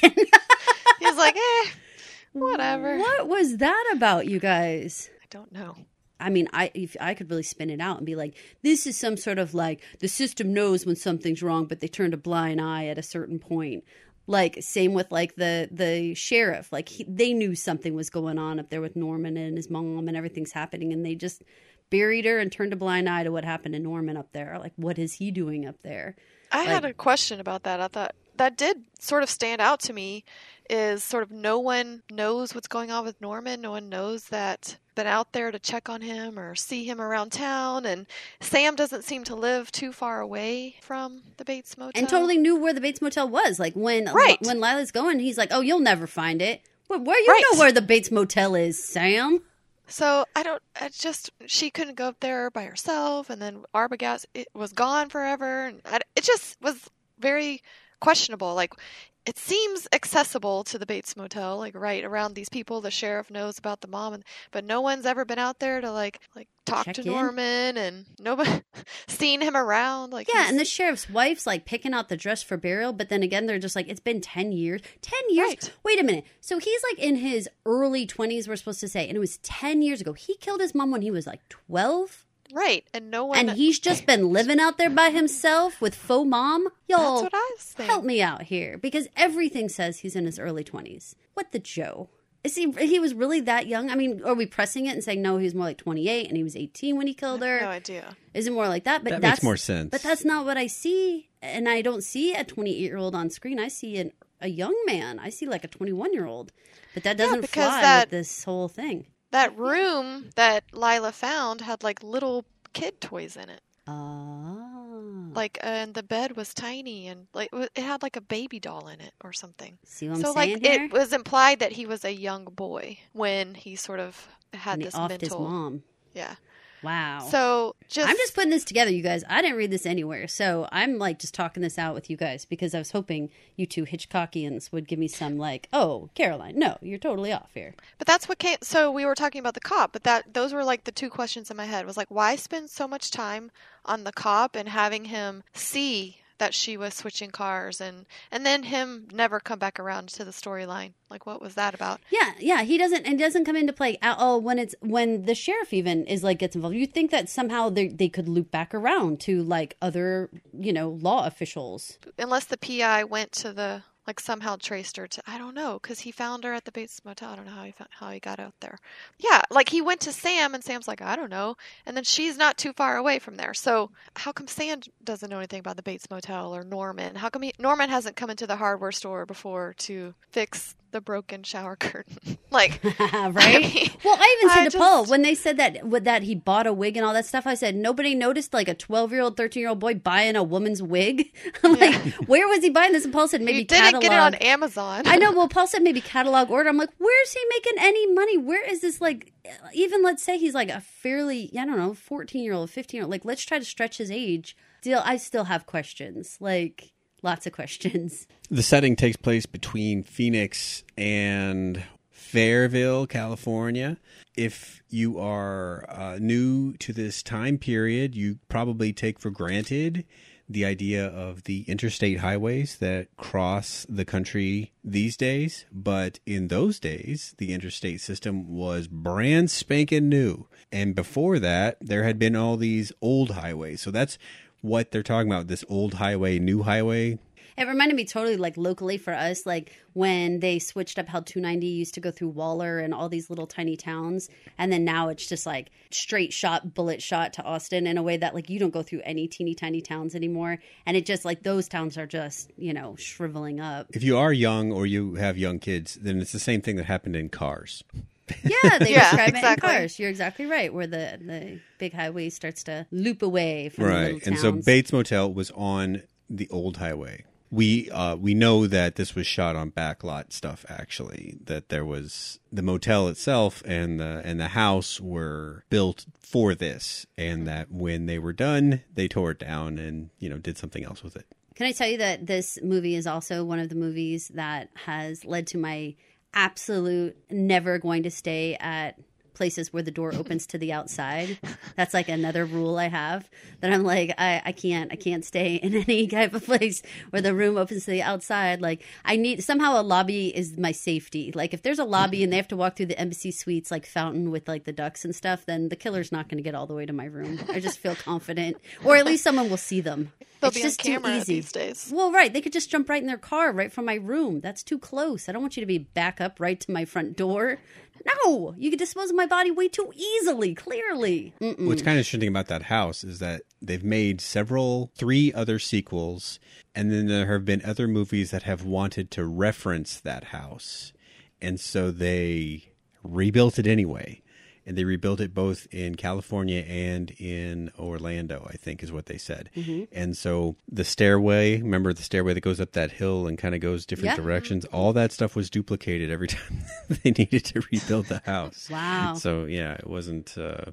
He's like, eh, whatever. What was that about, you guys? I don't know. I mean, I if I could really spin it out and be like, this is some sort of like the system knows when something's wrong, but they turned a blind eye at a certain point. Like same with like the the sheriff, like he, they knew something was going on up there with Norman and his mom and everything's happening, and they just buried her and turned a blind eye to what happened to Norman up there. Like, what is he doing up there? I had Like- a question about that. I thought that did sort of stand out to me is sort of no one knows what's going on with Norman. No one knows that been out there to check on him or see him around town. And Sam doesn't seem to live too far away from the Bates Motel. And totally knew where the Bates Motel was. Like when Right. when Lila's going, he's like, "Oh, you'll never find it." Well, where you Right. know where the Bates Motel is, Sam? So I don't, I just, she couldn't go up there by herself. And then Arbogast it was gone forever. And I, it just was very questionable. Like, it seems accessible to the Bates Motel, like right around these people. The sheriff knows about the mom, and, but no one's ever been out there to like like talk Check to in. Norman, and nobody seen him around. Like Yeah, he's- and the sheriff's wife's like picking out the dress for burial, but then again, they're just like, it's been ten years. ten years? Right. Wait a minute. So he's like in his early twenties, we're supposed to say, and it was ten years ago. He killed his mom when he was like twelve, right, and no one. and he's just been living out there by himself with faux mom? Y'all, That's what I was saying. help me out here, because everything says he's in his early twenties. What the Joe? Is he, he was really that young? I mean, are we pressing it and saying, no, he was more like twenty-eight and he was eighteen when he killed her? No idea. Is it more like that? But That that's, makes more sense. But that's not what I see. And I don't see a twenty-eight-year-old on screen. I see an, a young man. I see like a twenty-one-year-old. But that doesn't because fly that- with this whole thing. That room that Lila found had like little kid toys in it. Oh. Like, uh, and the bed was tiny, and like it had like a baby doll in it or something. See what I'm So saying like here? it was implied that he was a young boy when he sort of had And he this offed mental. his mom. Yeah. Wow. So just I'm just putting this together, you guys. I didn't read this anywhere. So I'm like just talking this out with you guys because I was hoping you two Hitchcockians would give me some like, oh, Caroline, no, you're totally off here. But that's what came. So we were talking about the cop, but that those were like the two questions in my head. Was like, why spend so much time on the cop and having him see that she was switching cars, and and then him never come back around to the storyline? Like, what was that about? Yeah, yeah, he doesn't. It doesn't come into play at all when it's when the sheriff even is like gets involved. You think that somehow they they could loop back around to like other you know law officials. Unless the P I went to the like somehow traced her to, I don't know, because he found her at the Bates Motel. I don't know how he found, how he got out there. Yeah, like he went to Sam, and Sam's like, I don't know, and then she's not too far away from there. So how come Sam doesn't know anything about the Bates Motel or Norman? How come he, Norman hasn't come into the hardware store before to fix the broken shower curtain? Like, right? I mean, Well, I even said I to just- Paul when they said that with that he bought a wig and all that stuff. I said nobody noticed like a twelve-year-old, thirteen-year-old boy buying a woman's wig. I'm like, where was he buying this? And Paul said maybe you didn't catalog. get it on Amazon. I know. Well, Paul said maybe catalog order. I'm like, where's he making any money? Where is this like? Even let's say he's like a fairly, I don't know, fourteen-year-old, fifteen-year-old. Like, let's try to stretch his age. Still, I still have questions. Like, lots of questions. The setting takes place between Phoenix and Fairville, California. If you are uh, new to this time period, you probably take for granted the idea of the interstate highways that cross the country these days. But in those days, the interstate system was brand spanking new. And before that, there had been all these old highways. So that's what they're talking about, this old highway, new highway. It reminded me totally like locally for us, like when they switched up how two ninety used to go through Waller and all these little tiny towns. And then now it's just like straight shot, bullet shot to Austin in a way that like you don't go through any teeny tiny towns anymore. And it just like those towns are just, you know, shriveling up. If you are young or you have young kids, then it's the same thing that happened in Cars. Yeah, they Yeah, describe exactly. it in Cars. You're exactly right, where the, the big highway starts to loop away from the little Right. towns. And so Bates Motel was on the old highway. We uh, we know that this was shot on backlot stuff, actually, that there was the motel itself and the and the house were built for this, and that when they were done, they tore it down and, you know, did something else with it. Can I tell you that this movie is also one of the movies that has led to my absolute never going to stay at places where the door opens to the outside. That's like another rule I have, that I'm like, I, I can't, I can't stay in any type of place where the room opens to the outside. Like I need, somehow a lobby is my safety. Like if there's a lobby and they have to walk through the embassy suites, like fountain with like the ducks and stuff, then the killer's not going to get all the way to my room. I just feel confident, or at least someone will see them. They'll It's be on just too camera easy. these days. Well, right. They could just jump right in their car right from my room. That's too close. I don't want you to be back up right to my front door. No, you could dispose of my body way too easily, clearly. Mm-mm. What's kind of interesting about that house is that they've made several, three other sequels, and then there have been other movies that have wanted to reference that house. And so they rebuilt it anyway. and they rebuilt it both in California and in Orlando, I think is what they said. Mm-hmm. And so the stairway, remember the stairway that goes up that hill and kind of goes different Yeah. directions? All that stuff was duplicated every time they needed to rebuild the house. Wow. So yeah, it wasn't uh,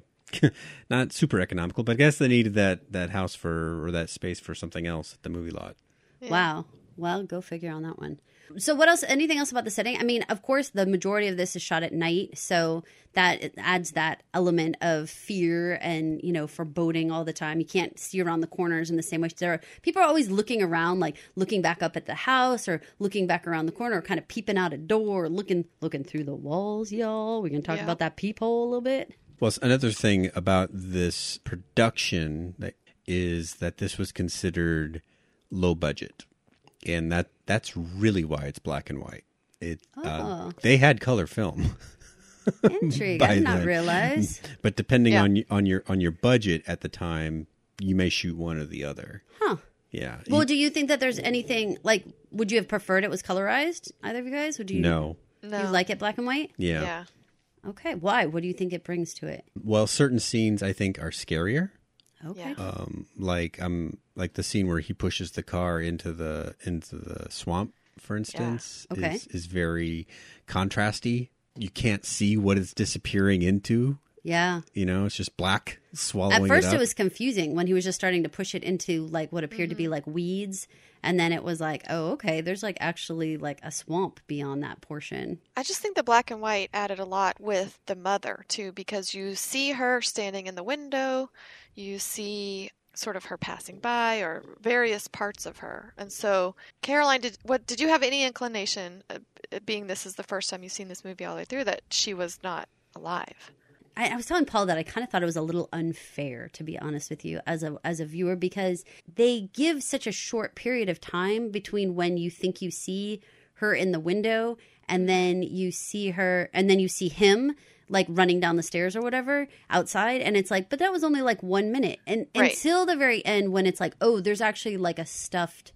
not super economical, but I guess they needed that, that house for, or that space for something else at the movie lot. Yeah. Wow. Well, go figure on that one. So what else, anything else about the setting? I mean, of course, the majority of this is shot at night, so that adds that element of fear and, you know, foreboding all the time. You can't see around the corners in the same way. There are, people are always looking around, like looking back up at the house or looking back around the corner or kind of peeping out a door, looking looking through the walls, y'all. We're going to talk Yeah. about that peephole a little bit. Well, another thing about this production that is that this was considered low budget. And that that's really why it's black and white. It Oh. uh, they had color film, Intrigue. I By did not then. realize. but depending Yeah. on y- on your on your budget at the time, you may shoot one or the other. Huh. Yeah. Well, You- do you think that there's anything, like, would you have preferred it was colorized? Either of you guys? Would you? no. No. You like it black and white? Yeah. Yeah. Okay. Why? What do you think it brings to it? Well, certain scenes I think are scarier. Okay. Yeah. Um, like um, like the scene where he pushes the car into the into the swamp, for instance, Okay. is is very contrasty. You can't see what it's disappearing into. Yeah. You know, it's just black swallowing At first, it it, up. was confusing when he was just starting to push it into like what appeared to be like weeds, and then it was like, oh, okay, there's like actually like a swamp beyond that portion. I just think the black and white added a lot with the mother too, because you see her standing in the window, you see sort of her passing by or various parts of her. And so, Caroline, did what did you have any inclination, uh, being this is the first time you've seen this movie all the way through, that she was not alive? I, I was telling Paul that I kind of thought it was a little unfair, to be honest with you, as a as a viewer, because they give such a short period of time between when you think you see her in the window and then you see her and then you see him like running down the stairs or whatever outside, and it's like, but that was only like one minute, and Right. until the very end when it's like, oh, there's actually like a stuffed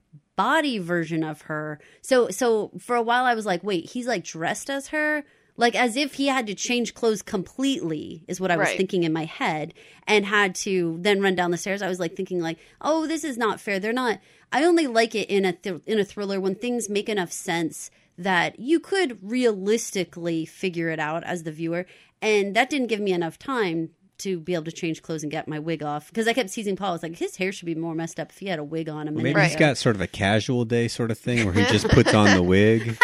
body version of her. So so for a while I was like, wait, he's like dressed as her? Like as if he had to change clothes completely is what I was Right. thinking in my head, and had to then run down the stairs. I was like thinking like, oh, this is not fair. They're not. I only like it in a th- in a thriller when things make enough sense that you could realistically figure it out as the viewer. And that didn't give me enough time to be able to change clothes and get my wig off, because I kept teasing Paul. I was like, his hair should be more messed up if he had a wig on a minute Maybe he's ago. got sort of a casual day sort of thing where he just puts on the wig,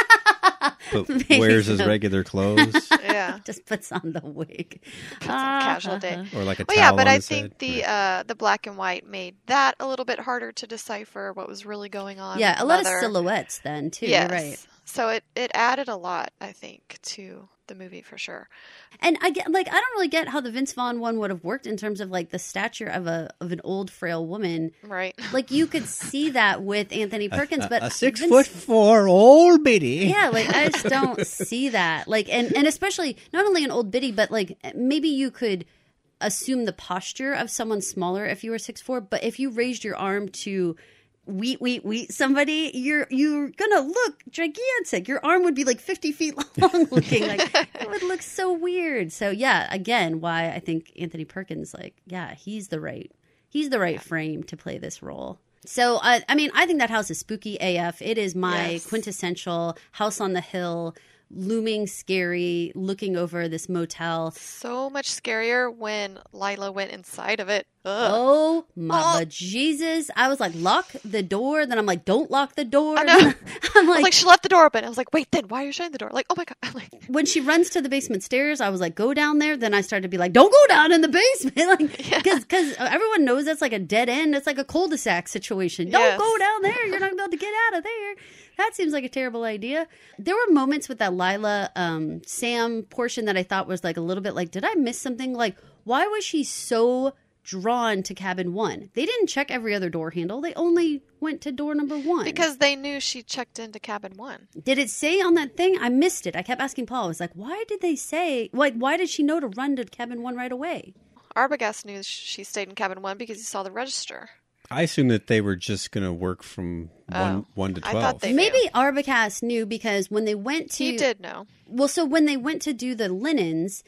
but Maybe wears his so. regular clothes, Yeah. Just puts on the wig. Puts on casual day. or like a Well, towel yeah, but on I his think head. the uh, the black and white made that a little bit harder to decipher what was really going on. Yeah, with a lot Mother. of silhouettes then too. Yes. You're right. So it, it added a lot, I think, to the movie for sure. And I get like I don't really get how the Vince Vaughn one would have worked in terms of like the stature of a of an old frail woman. Right. Like you could see that with Anthony Perkins, but a six Vince- foot four old biddy. Yeah, like I just don't see that. Like and and especially not only an old biddy, but like maybe you could assume the posture of someone smaller if you were six foot four, but if you raised your arm to wheat, wheat, wheat somebody, you're you're gonna look gigantic. Your arm would be like fifty feet long looking. Like it would look so weird. So yeah, again, why I think Anthony Perkins, like, yeah, he's the right he's the right frame to play this role. So uh, I mean, I think that house is spooky A F. It is my Yes. quintessential house on the hill, looming scary, looking over this motel. So much scarier when Lila went inside of it. Ugh. Oh my Oh. but Jesus. I was like, lock the door. Then I'm like, don't lock the door. I know. Then I'm I was like, like, she left the door open. I was like, wait, then why are you shutting the door? Like, oh my God. I'm like, when she runs to the basement stairs, I was like, go down there. Then I started to be like, don't go down in the basement. Like, because because everyone knows that's like a dead end. It's like a cul-de-sac situation. Don't Yes. go down there. You're not going to be able to get out of there. That seems like a terrible idea. There were moments with that Lila um, Sam portion that I thought was like a little bit like, did I miss something? Like, why was she so drawn to cabin one? They didn't check every other door handle. They only went to door number one. because they knew she checked into cabin one. Did it say on that thing? I missed it. I kept asking Paul. I was like, why did they say, like, why did she know to run to cabin one right away? Arbogast knew she stayed in cabin one because he saw the register. I assume that they were just going to work from one Oh, one to I twelve. thought they- Maybe Arbogast knew because when they went to He did know. well, so when they went to do the linens,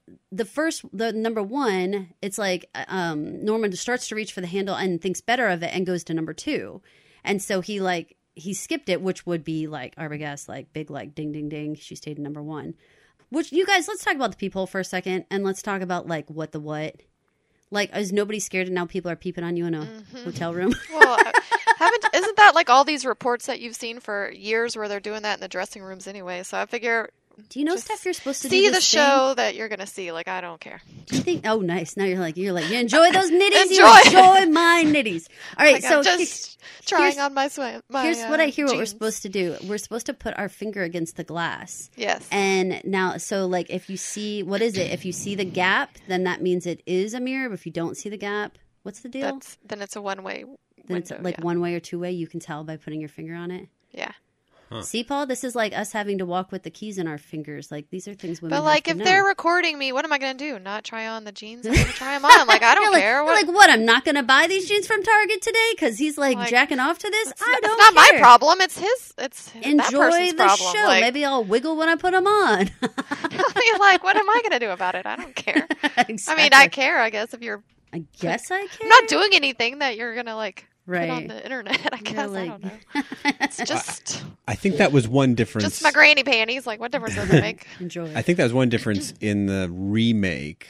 the first, the number one, it's like um, Norman starts to reach for the handle and thinks better of it and goes to number two. And so he like, he skipped it, which would be like Arbogast, like big, like ding, ding, ding. She stayed in number one. Which, you guys, let's talk about the peephole for a second. And let's talk about like what the what. Like, is nobody scared and now people are peeping on you in a mm-hmm. hotel room? Well, haven't isn't that like all these reports that you've seen for years where they're doing that in the dressing rooms anyway? So I figure. Do you know stuff you're supposed to see do? See the thing? show that you're gonna see. Like, I don't care. Do you think? Oh, nice. Now you're like you're like you enjoy those nitties. enjoy. You enjoy my nitties. All right, like so I'm just he, trying on my swim. My, here's uh, what I hear. jeans. What we're supposed to do. We're supposed to put our finger against the glass. Yes. And now, so like if you see what is it? If you see the gap, then that means it is a mirror. But if you don't see the gap, what's the deal? That's, then it's a one way. Then window, it's like yeah. one way or two way. You can tell by putting your finger on it. Yeah. Huh. See, Paul, this is like us having to walk with the keys in our fingers. Like, these are things women But, like, have if to they're know. recording me, what am I going to do? Not try on the jeans? I'm going to try them on. Like, I don't you're care. Like, what? like, what? I'm not going to buy these jeans from Target today because he's, like, Like, jacking off to this? I don't It's not care. my problem. It's his. It's Enjoy that person's the problem. show. Like, Maybe I'll wiggle when I put them on. you're like, what am I going to do about it? I don't care. Exactly. I mean, I care, I guess, if you're... I guess I care. I'm not doing anything that you're going to, like... Right. Put on the internet, I guess. like... I don't know. It's just... I think that was one difference. Just my granny panties. Like, what difference does it make? Enjoy it. I think that was one difference in the remake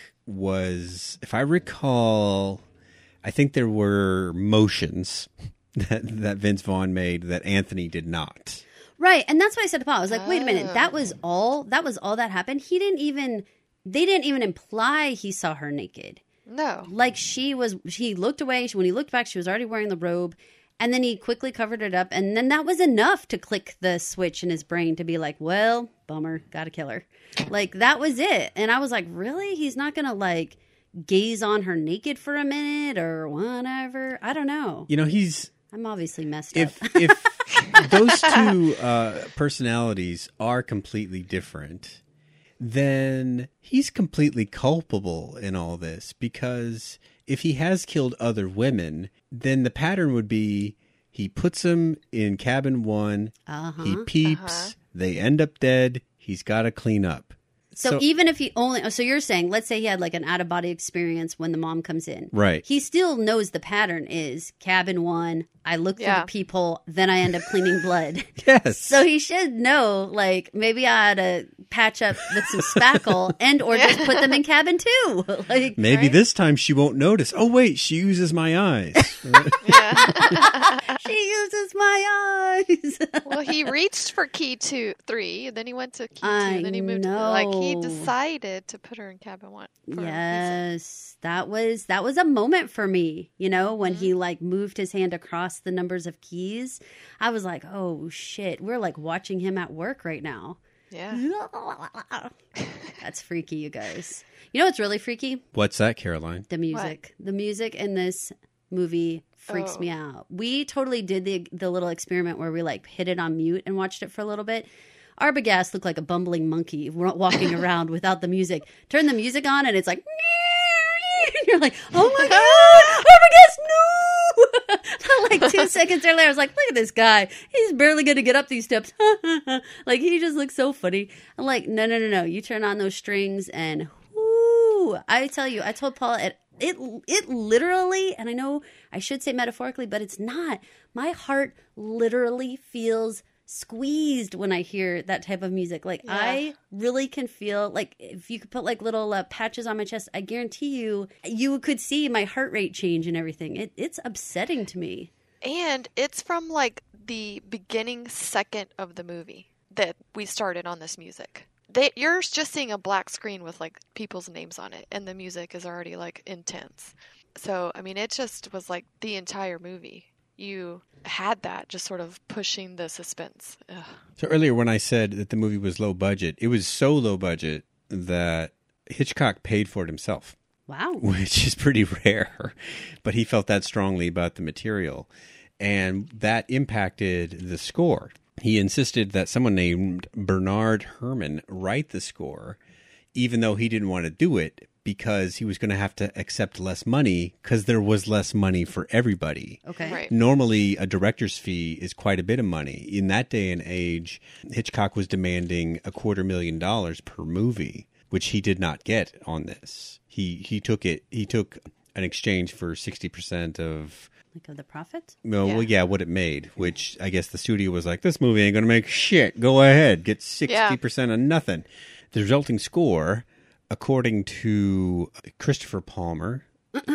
was, if I recall, I think there were motions that, that Vince Vaughn made that Anthony did not. Right. And that's why I said to Paul, I was like, wait a minute. Oh. That was all, that was all that happened. He didn't even, they didn't even imply he saw her naked. No. Like she was, he looked away. When he looked back, she was already wearing the robe. And then he quickly covered it up. And then that was enough to click the switch in his brain to be like, well, bummer, gotta kill her. Like that was it. And I was like, really? He's not going to like gaze on her naked for a minute or whatever? I don't know. You know, he's... I'm obviously messed if, up. If those two uh, personalities are completely different, then he's completely culpable in all this, because if he has killed other women, then the pattern would be he puts them in cabin one, Uh-huh. he peeps, Uh-huh. they end up dead, he's got to clean up. So, So- even if he only, so you're saying, let's say he had like an out of body experience when the mom comes in. Right. He still knows the pattern is cabin one, I look Yeah. for the peephole, then I end up cleaning blood. Yes. So he should know, like, maybe I ought to patch up with some spackle and or just put them in cabin two. Like, Maybe right? this time she won't notice. Oh, wait, she uses my eyes. Yeah. She uses my eyes. Well, he reached for key two, three, and then he went to key two, I and then he moved. To, like he know. decided to put her in cabin one. For a reason. Yes, that was that was a moment for me. You know, when Mm-hmm. he like moved his hand across the numbers of keys, I was like, "Oh shit, we're like watching him at work right now." Yeah. That's freaky, you guys. You know what's really freaky? What's that, Caroline? The music. The music in this movie freaks Oh. me out. We totally did the the little experiment where we like hit it on mute and watched it for a little bit. Arbogast looked like a bumbling monkey walking around without the music. Turn the music on and it's like, and you're like, oh my god, Arbogast, no! Like two seconds earlier, I was like, look at this guy. He's barely going to get up these steps. Like he just looks so funny. I'm like, no, no, no, no. You turn on those strings and whoo! I tell you, I told Paul it. It it literally, and I know I should say metaphorically, but it's not. My heart literally feels squeezed when I hear that type of music. Like Yeah. I really can feel like if you could put like little uh, patches on my chest, I guarantee you, you could see my heart rate change and everything. It it's upsetting to me. And it's from like the beginning second of the movie that we started on this music. They, you're just seeing a black screen with like people's names on it, and the music is already like intense. So, I mean, it just was like the entire movie. You had that just sort of pushing the suspense. Ugh. So earlier when I said that the movie was low budget, it was so low budget that Hitchcock paid for it himself, Wow. which is pretty rare. But he felt that strongly about the material, and that impacted the score. He insisted that someone named Bernard Herrmann write the score, even though he didn't want to do it because he was going to have to accept less money because there was less money for everybody. Okay. Right. Normally, a director's fee is quite a bit of money. In that day and age, Hitchcock was demanding a quarter million dollars per movie, which he did not get on this. He he took it. He took an exchange for sixty percent of. Like of the profit? No, Yeah. well, yeah, what it made, which I guess the studio was like, this movie ain't going to make shit. Go ahead. Get sixty percent of nothing. The resulting score, according to Christopher Palmer,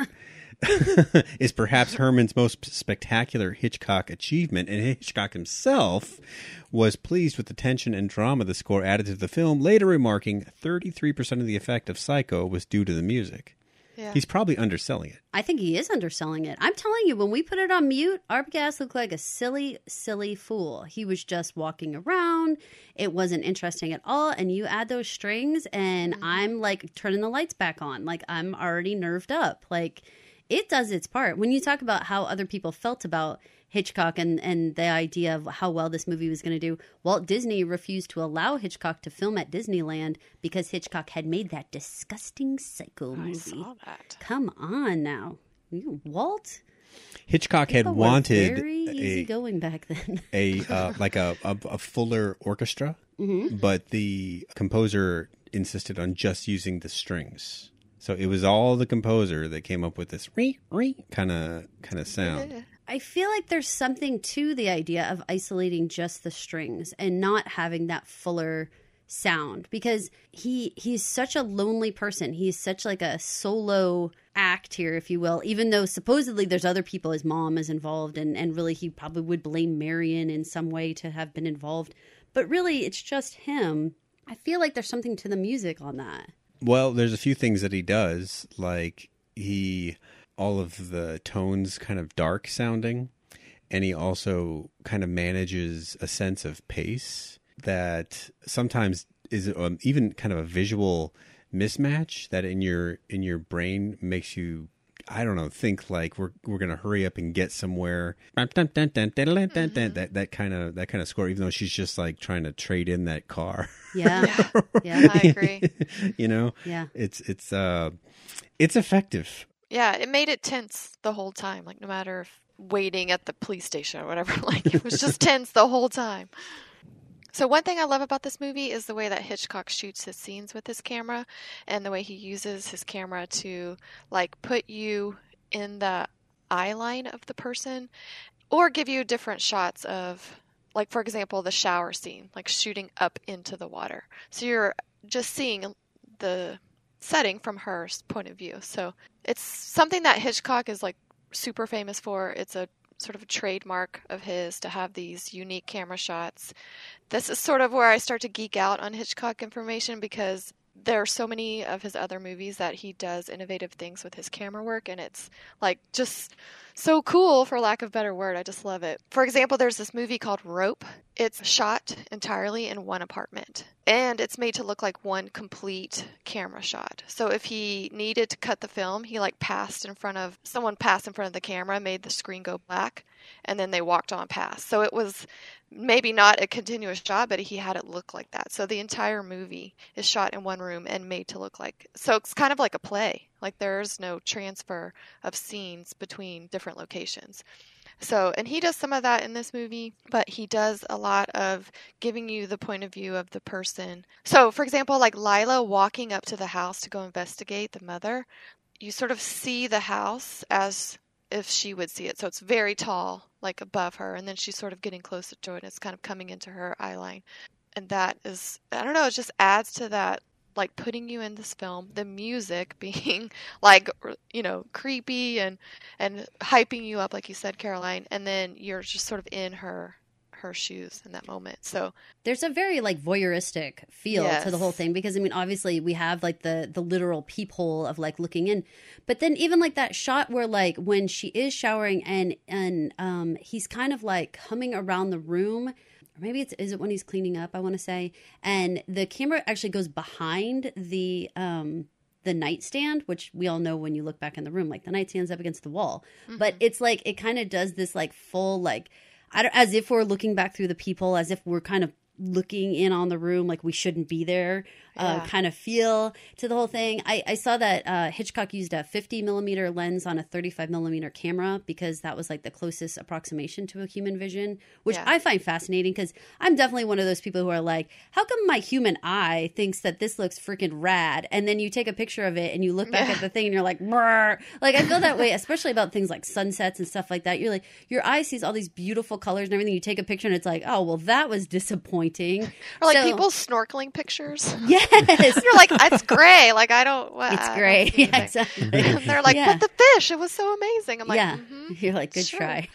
is perhaps Herman's most spectacular Hitchcock achievement, and Hitchcock himself was pleased with the tension and drama the score added to the film, later remarking thirty-three percent of the effect of Psycho was due to the music. Yeah. He's probably underselling it. I think he is underselling it. I'm telling you, when we put it on mute, Arbogast looked like a silly, silly fool. He was just walking around. It wasn't interesting at all. And you add those strings, and mm-hmm. I'm like turning the lights back on. Like, I'm already nerved up. Like, it does its part. When you talk about how other people felt about Hitchcock and, and the idea of how well this movie was going to do, Walt Disney refused to allow Hitchcock to film at Disneyland because Hitchcock had made that disgusting Psycho movie. I saw that. Come on now. You, Walt? Hitchcock had People were wanted very a, easygoing back then. a uh, like a, a, a fuller orchestra, mm-hmm. but the composer insisted on just using the strings. So it was all the composer that came up with this re re kind of kind of sound. I feel like there's something to the idea of isolating just the strings and not having that fuller sound, because he he's such a lonely person. He's such like a solo act here, if you will, even though supposedly there's other people. His mom is involved, and, and really he probably would blame Marion in some way to have been involved. But really, it's just him. I feel like there's something to the music on that. Well, there's a few things that he does, like he... all of the tones kind of dark sounding, and he also kind of manages a sense of pace that sometimes is um, even kind of a visual mismatch that in your in your brain makes you, I don't know, think like we're we're gonna hurry up and get somewhere. Mm-hmm. That that kind of that kind of score, even though she's just like trying to trade in that car. Yeah, yeah, I agree. You know, yeah, it's it's uh, it's effective. Yeah, it made it tense the whole time. Like, no matter if waiting at the police station or whatever, like, it was just tense the whole time. So one thing I love about this movie is the way that Hitchcock shoots his scenes with his camera, and the way he uses his camera to, like, put you in the eye line of the person, or give you different shots of, like, for example, the shower scene, like shooting up into the water. So you're just seeing the setting from her point of view. So it's something that Hitchcock is like super famous for. It's a sort of a trademark of his to have these unique camera shots. This is sort of where I start to geek out on Hitchcock information, because there are so many of his other movies that he does innovative things with his camera work, and it's like just so cool, for lack of a better word. I just love it. For example, there's this movie called Rope. It's shot entirely in one apartment, and it's made to look like one complete camera shot. So if he needed to cut the film, he like passed in front of someone passed in front of the camera, made the screen go black, and then they walked on past. So it was maybe not a continuous shot, but he had it look like that. So the entire movie is shot in one room and made to look like, so it's kind of like a play. Like, there's no transfer of scenes between different locations. So, and he does some of that in this movie, but he does a lot of giving you the point of view of the person. So, for example, like Lila walking up to the house to go investigate the mother, you sort of see the house as if she would see it. So it's very tall, like above her, and then she's sort of getting closer to it, and it's kind of coming into her eye line. And that is, I don't know, it just adds to that, like putting you in this film, the music being like, you know, creepy and and hyping you up, like you said, Caroline, and then you're just sort of in her her shoes in that moment. So there's a very like voyeuristic feel yes. to the whole thing, because I mean, obviously we have like the the literal peephole of like looking in, but then even like that shot where like when she is showering and and um he's kind of like coming around the room, or maybe it's is it when he's cleaning up, I want to say, and the camera actually goes behind the um the nightstand, which we all know when you look back in the room, like the nightstand's up against the wall, mm-hmm. but it's like it kind of does this like full like I don't, as if we're looking back through the people, as if we're kind of looking in on the room like we shouldn't be there uh, Yeah. kind of feel to the whole thing. I, I saw that uh, Hitchcock used a fifty millimeter lens on a thirty-five millimeter camera because that was like the closest approximation to a human vision, which Yeah. I find fascinating because I'm definitely one of those people who are like, how come my human eye thinks that this looks freaking rad? And then you take a picture of it and you look back Yeah. at the thing and you're like, brr. Like I feel that way, especially about things like sunsets and stuff like that. You're like, your eye sees all these beautiful colors and everything. You take a picture and it's like, oh, well, that was disappointing. Or like So- people's snorkeling pictures. Yes. You're like, it's gray. Like I don't. Well, It's I don't great. see Yeah, anything." exactly. And they're like, Yeah. but the fish, it was so amazing. I'm like, yeah. mhm. You're like, good Sure. try.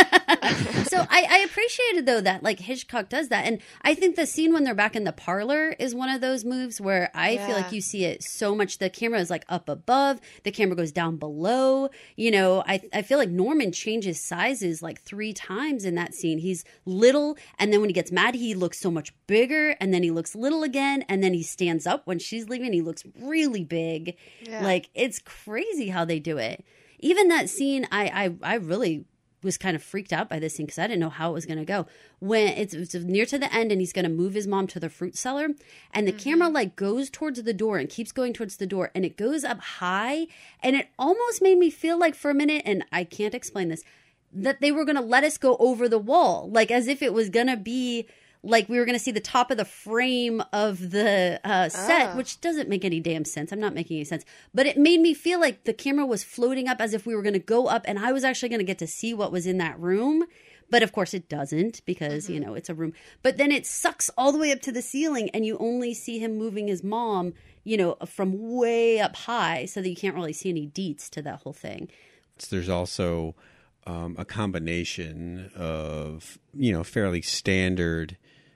So I, I appreciated, though, that like Hitchcock does that. And I think the scene when they're back in the parlor is one of those moves where I feel Yeah. like you see it so much. The camera is like up above, the camera goes down below. You know, I, I feel like Norman changes sizes like three times in that scene. He's little, and then when he gets mad, he looks so much bigger, and then he looks little again, and then he stands up when she's leaving. He looks really big. Yeah. Like, it's crazy how they do it. Even that scene, I I, I really was kind of freaked out by this scene because I didn't know how it was going to go. When it's, it's near to the end and he's going to move his mom to the fruit cellar, and the camera like goes towards the door and keeps going towards the door, and it goes up high, and it almost made me feel like for a minute, and I can't explain this, that they were going to let us go over the wall, like as if it was going to be like we were going to see the top of the frame of the uh, set, Oh. which doesn't make any damn sense. I'm not making any sense. But it made me feel like the camera was floating up as if we were going to go up and I was actually going to get to see what was in that room. But of course it doesn't because, you know, it's a room. But then it sucks all the way up to the ceiling and you only see him moving his mom, you know, from way up high so that you can't really see any deets to that whole thing. There's also um, a combination of, you know, fairly standard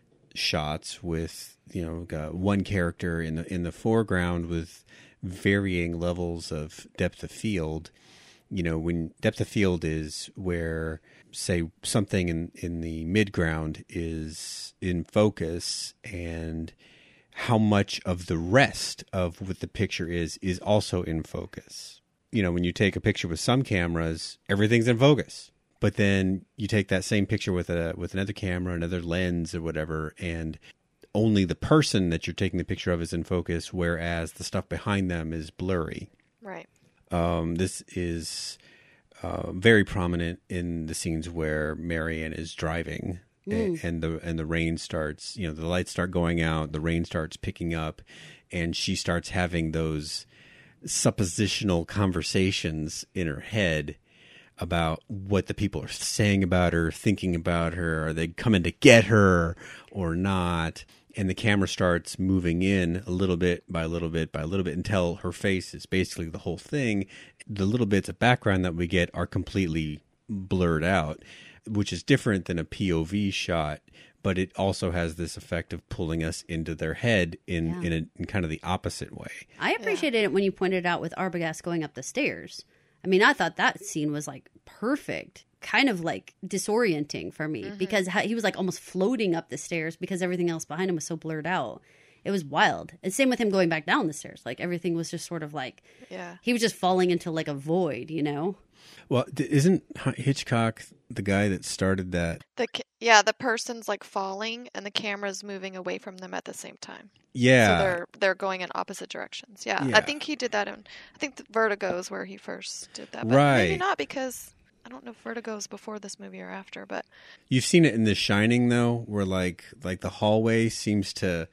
shots with, you know, got one character in the in the foreground with varying levels of depth of field. You know, when depth of field is where, say, something in, in the midground is in focus and how much of the rest of what the picture is is also in focus. You know, when you take a picture with some cameras, everything's in focus. But then you take that same picture with a with another camera, another lens or whatever, and only the person that you're taking the picture of is in focus, whereas the stuff behind them is blurry. Right. Um, this is uh, very prominent in the scenes where Marianne is driving and, and the and the rain starts, you know, the lights start going out, the rain starts picking up, and she starts having those suppositional conversations in her head about what the people are saying about her, thinking about her, are they coming to get her or not? And the camera starts moving in a little bit by a little bit by a little bit until her face is basically the whole thing. The little bits of background that we get are completely blurred out, which is different than a P O V shot, but it also has this effect of pulling us into their head in, Yeah. in, a, in kind of the opposite way. I appreciated it when you pointed out with Arbogast going up the stairs. I mean, I thought that scene was like perfect, kind of like disorienting for me because how, he was like almost floating up the stairs because everything else behind him was so blurred out. It was wild. And same with him going back down the stairs. Like everything was just sort of like, Yeah. he was just falling into like a void, you know? Well, d- isn't Hitchcock the guy that started that? The ca- yeah, the person's like falling and the camera's moving away from them at the same time. Yeah. So they're they're going in opposite directions. Yeah. Yeah. I think he did that in I think the Vertigo is where he first did that. But Right. maybe not because I don't know if Vertigo is before this movie or after, but You've seen it in The Shining, though, where like like the hallway seems to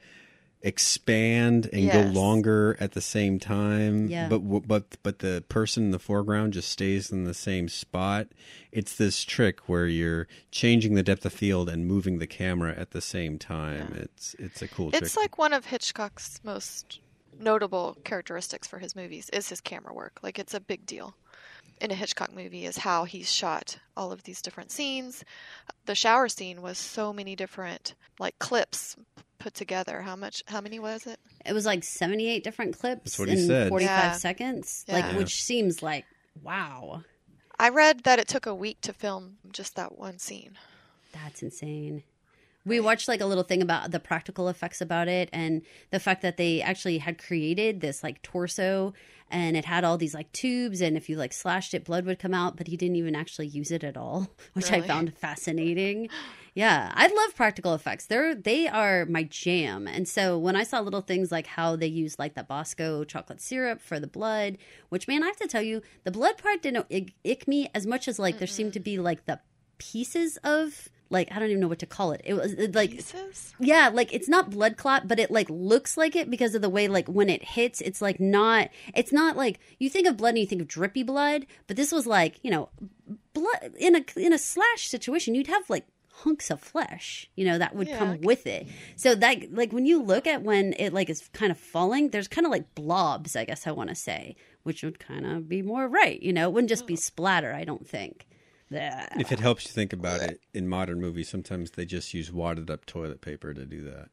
expand and go Yes. longer at the same time. Yeah. But w- but but the person in the foreground just stays in the same spot. It's this trick where you're changing the depth of field and moving the camera at the same time. Yeah. It's it's a cool it's trick. like one of Hitchcock's most notable characteristics for his movies is his camera work. Like it's a big deal in a Hitchcock movie is how he's shot all of these different scenes. The shower scene was so many different like clips put together. How much how many was it? It was like seventy-eight different clips That's what he in said. forty-five Yeah. seconds, Yeah. like Yeah. which seems like, wow, I read that it took a week to film just that one scene. that's insane. We watched like a little thing about the practical effects about it and the fact that they actually had created this like torso and it had all these like tubes and if you like slashed it, blood would come out, but he didn't even actually use it at all, which I Really? found fascinating. Yeah, I love practical effects. They're they are my jam. And so when I saw little things like how they use like the Bosco chocolate syrup for the blood, which man, I have to tell you, the blood part didn't ick, ick me as much as like Mm-mm. there seemed to be like the pieces of like I don't even know what to call it. It was it, like pieces? Yeah, like it's not blood clot, but it like looks like it because of the way like when it hits, it's like not it's not like you think of blood and you think of drippy blood, but this was like, you know, blood in a in a slash situation, you'd have like hunks of flesh, you know, that would Yeah. come with it. So that like when you look at when it like is kind of falling, there's kind of like blobs, I guess I want to say, which would kind of be more right, you know, it wouldn't just be splatter, I don't think. Blah. If it helps you think about it, in modern movies, sometimes they just use wadded up toilet paper to do that.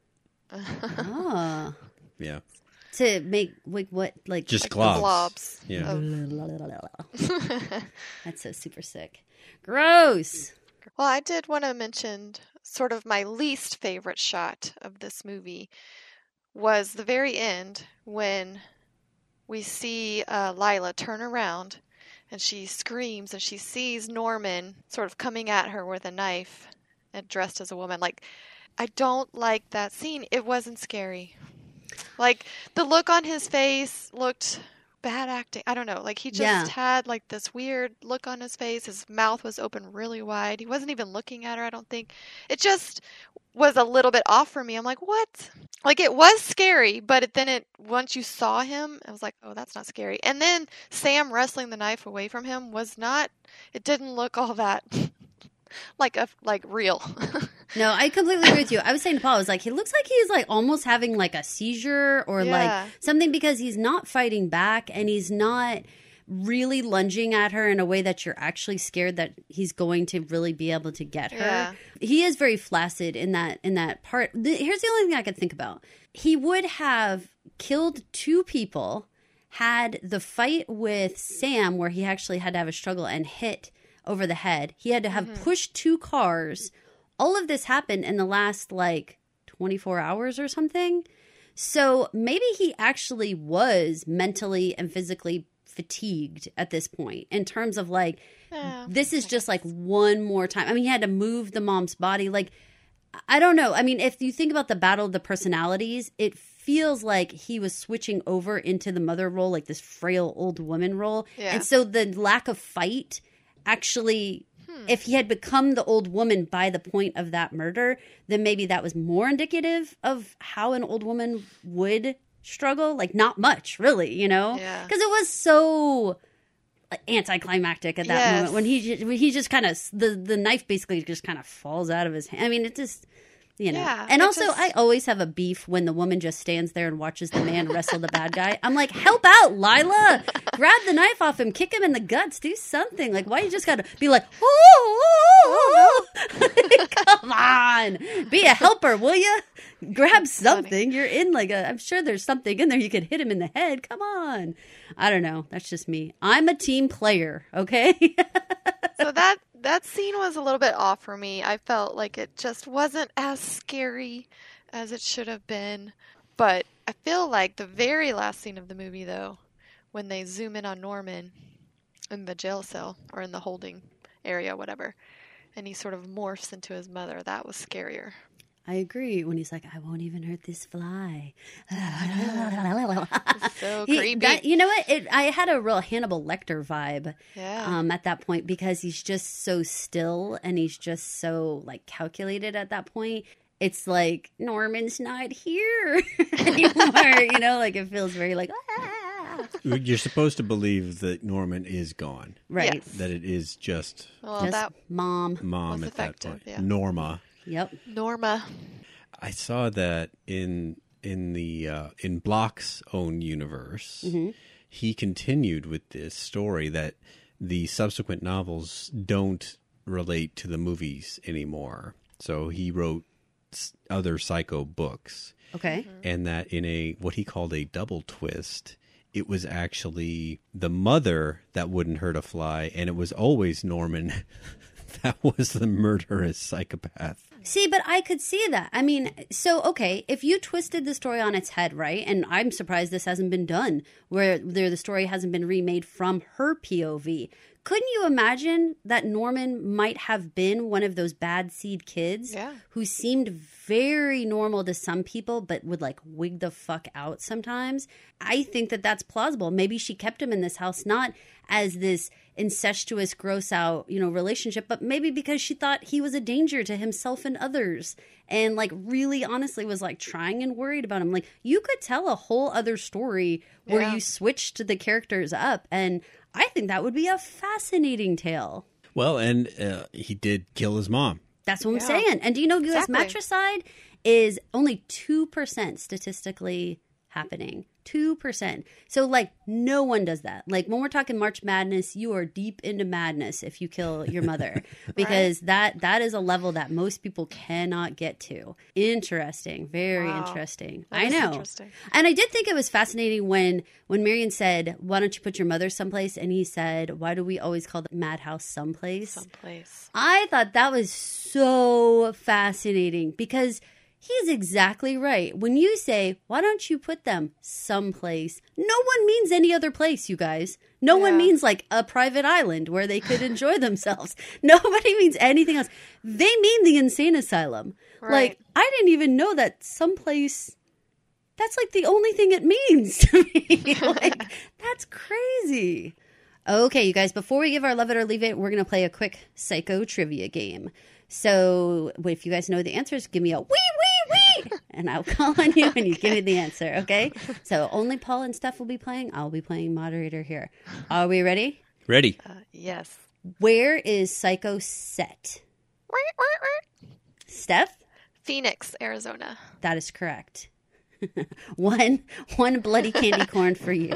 Oh. Yeah. To make like what like Just Like the globs. blobs. Yeah. of- That's so super sick. Gross. Well, I did want to mention sort of my least favorite shot of this movie was the very end when we see uh, Lila turn around and she screams and she sees Norman sort of coming at her with a knife and dressed as a woman. Like, I don't like that scene. It wasn't scary. Like, the look on his face looked bad acting. I don't know. Like, he just Yeah. had, like, this weird look on his face. His mouth was open really wide. He wasn't even looking at her, I don't think. It just was a little bit off for me. I'm like, what? Like, it was scary, but it, then it, once you saw him, I was like, oh, that's not scary. And then Sam wrestling the knife away from him was not, it didn't look all that, like, a, like, real. No, I completely agree with you. I was saying to Paul, I was like, he looks like he's like almost having like a seizure or Yeah. like something because he's not fighting back and he's not really lunging at her in a way that you're actually scared that he's going to really be able to get her. Yeah. He is very flaccid in that in that part. The- Here's the only thing I could think about. He would have killed two people, had the fight with Sam where he actually had to have a struggle and hit over the head. He had to have pushed two cars. All of this happened in the last like twenty-four hours or something. So maybe he actually was mentally and physically fatigued at this point in terms of like, Yeah, this is just like one more time. I mean, he had to move the mom's body. Like, I don't know. I mean, if you think about the battle of the personalities, it feels like he was switching over into the mother role, like this frail old woman role. Yeah. And so the lack of fight actually, if he had become the old woman by the point of that murder, then maybe that was more indicative of how an old woman would struggle. Like, not much, really, you know? Yeah. Because it was so anticlimactic at that Yes. moment when he ju- when he just kind of the the knife basically just kind of falls out of his hand. I mean, it just, you know. Yeah, and it also, just- I always have a beef when the woman just stands there and watches the man wrestle the bad guy. I'm like, help out, Lila! Grab the knife off him, kick him in the guts, do something. Like, why you just gotta be like, oh, oh, oh. Come on, be a helper, will you? Grab something. You're in like a. I'm sure there's something in there you could hit him in the head. Come on. I don't know. That's just me. I'm a team player. Okay. So that that scene was a little bit off for me. I felt like it just wasn't as scary as it should have been. But I feel like the very last scene of the movie, though, when they zoom in on Norman in the jail cell or in the holding area, whatever, and he sort of morphs into his mother, that was scarier. I agree. When he's like, I won't even hurt this fly. So He- creepy. that- you know what? It, I had a real Hannibal Lecter vibe Yeah. um, at that point because he's just so still and he's just so like calculated at that point. It's like Norman's not here anymore. You know, like it feels very like, ah. You're supposed to believe that Norman is gone. Right. Yes. That it is just well, Just that mom. mom Was at that effective, point. yeah. Norma. Yep. Norma. I saw that in in the uh, in Block's own universe. He continued with this story that the subsequent novels don't relate to the movies anymore. So he wrote s- other Psycho books, Okay. and that in a what he called a double twist, it was actually the mother that wouldn't hurt a fly, and it was always Norman that was the murderous psychopath. See, but I could see that. I mean, so, okay, if you twisted the story on its head, right? And I'm surprised this hasn't been done, where there the story hasn't been remade from her P O V. couldn't you imagine that Norman might have been one of those bad seed kids Yeah. who seemed very normal to some people, but would like wig the fuck out sometimes? I think that that's plausible. Maybe she kept him in this house not as this incestuous, gross out, you know, relationship, but maybe because she thought he was a danger to himself and others, and like really honestly was like trying and worried about him. Like, you could tell a whole other story where Yeah. you switched the characters up, and I think that would be a fascinating tale. Well, and uh, he did kill his mom. That's what I'm Yeah. saying. And do you know U S Exactly. matricide is only two percent statistically happening? two percent. So, like, no one does that. Like, when we're talking March Madness, you are deep into madness if you kill your mother. Because that that is a level that most people cannot get to. Interesting. Very Wow. interesting. That I is know. interesting. And I did think it was fascinating when, when Marion said, why don't you put your mother someplace? And he said, why do we always call the madhouse someplace? Someplace. I thought that was so fascinating because he's exactly right. When you say, why don't you put them someplace? No one means any other place, you guys. No one Yeah. means like a private island where they could enjoy themselves. Nobody means anything else. They mean the insane asylum. Like, Right. I didn't even know that someplace, that's like the only thing it means to me. Like, that's crazy. Okay, you guys, before we give our love it or leave it, we're going to play a quick psycho trivia game. So if you guys know the answers, give me a wee, wee, wee, and I'll call on you and you give me the answer, okay? So only Paul and Steph will be playing. I'll be playing moderator here. Are we ready? Ready? Uh, yes. Where is Psycho set? Steph? Phoenix, Arizona. That is correct. one one bloody candy corn for you.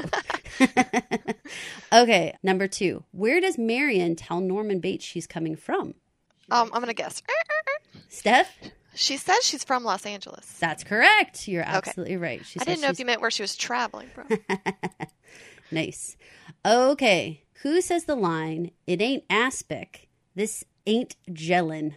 Okay, number two. Where does Marion tell Norman Bates she's coming from? Um, I'm gonna guess. Steph? She says she's from Los Angeles. That's correct. You're absolutely right. She I says didn't know if she's- you meant where she was traveling from. Nice. Okay. Who says the line, it ain't aspic, this ain't gellin'?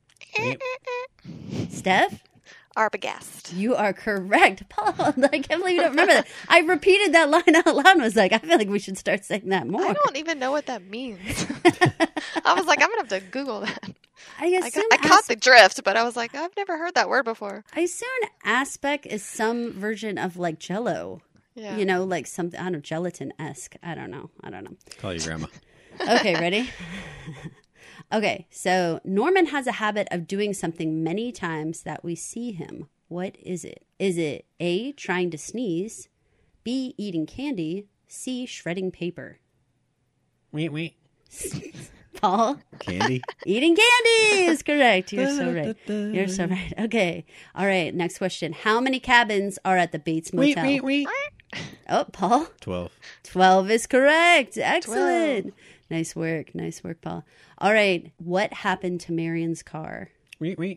Steph? Arbogast. You are correct. Paul, I can't believe you don't remember that. I repeated that line out loud and was like, I feel like we should start saying that more. I don't even know what that means. I was like, I'm gonna have to Google that. I I, assume, got, I caught asp- the drift, but I was like, I've never heard that word before. I assume aspic is some version of like jello. Yeah. You know, like something, I don't know, gelatin-esque. I don't know. I don't know. Call your grandma. Okay, ready? Okay, so Norman has a habit of doing something many times that we see him. What is it? Is it A, trying to sneeze, B, eating candy, C, shredding paper? Wait, wait. Paul? Candy? Eating candy is correct. You're so right. You're so right. Okay. All right, next question. How many cabins are at the Bates Wait, Motel? wait, wait. Oh, Paul? Twelve. twelve is correct. Excellent. Nice work. Nice work, Paul. All right. What happened to Marion's car? Wait, wait.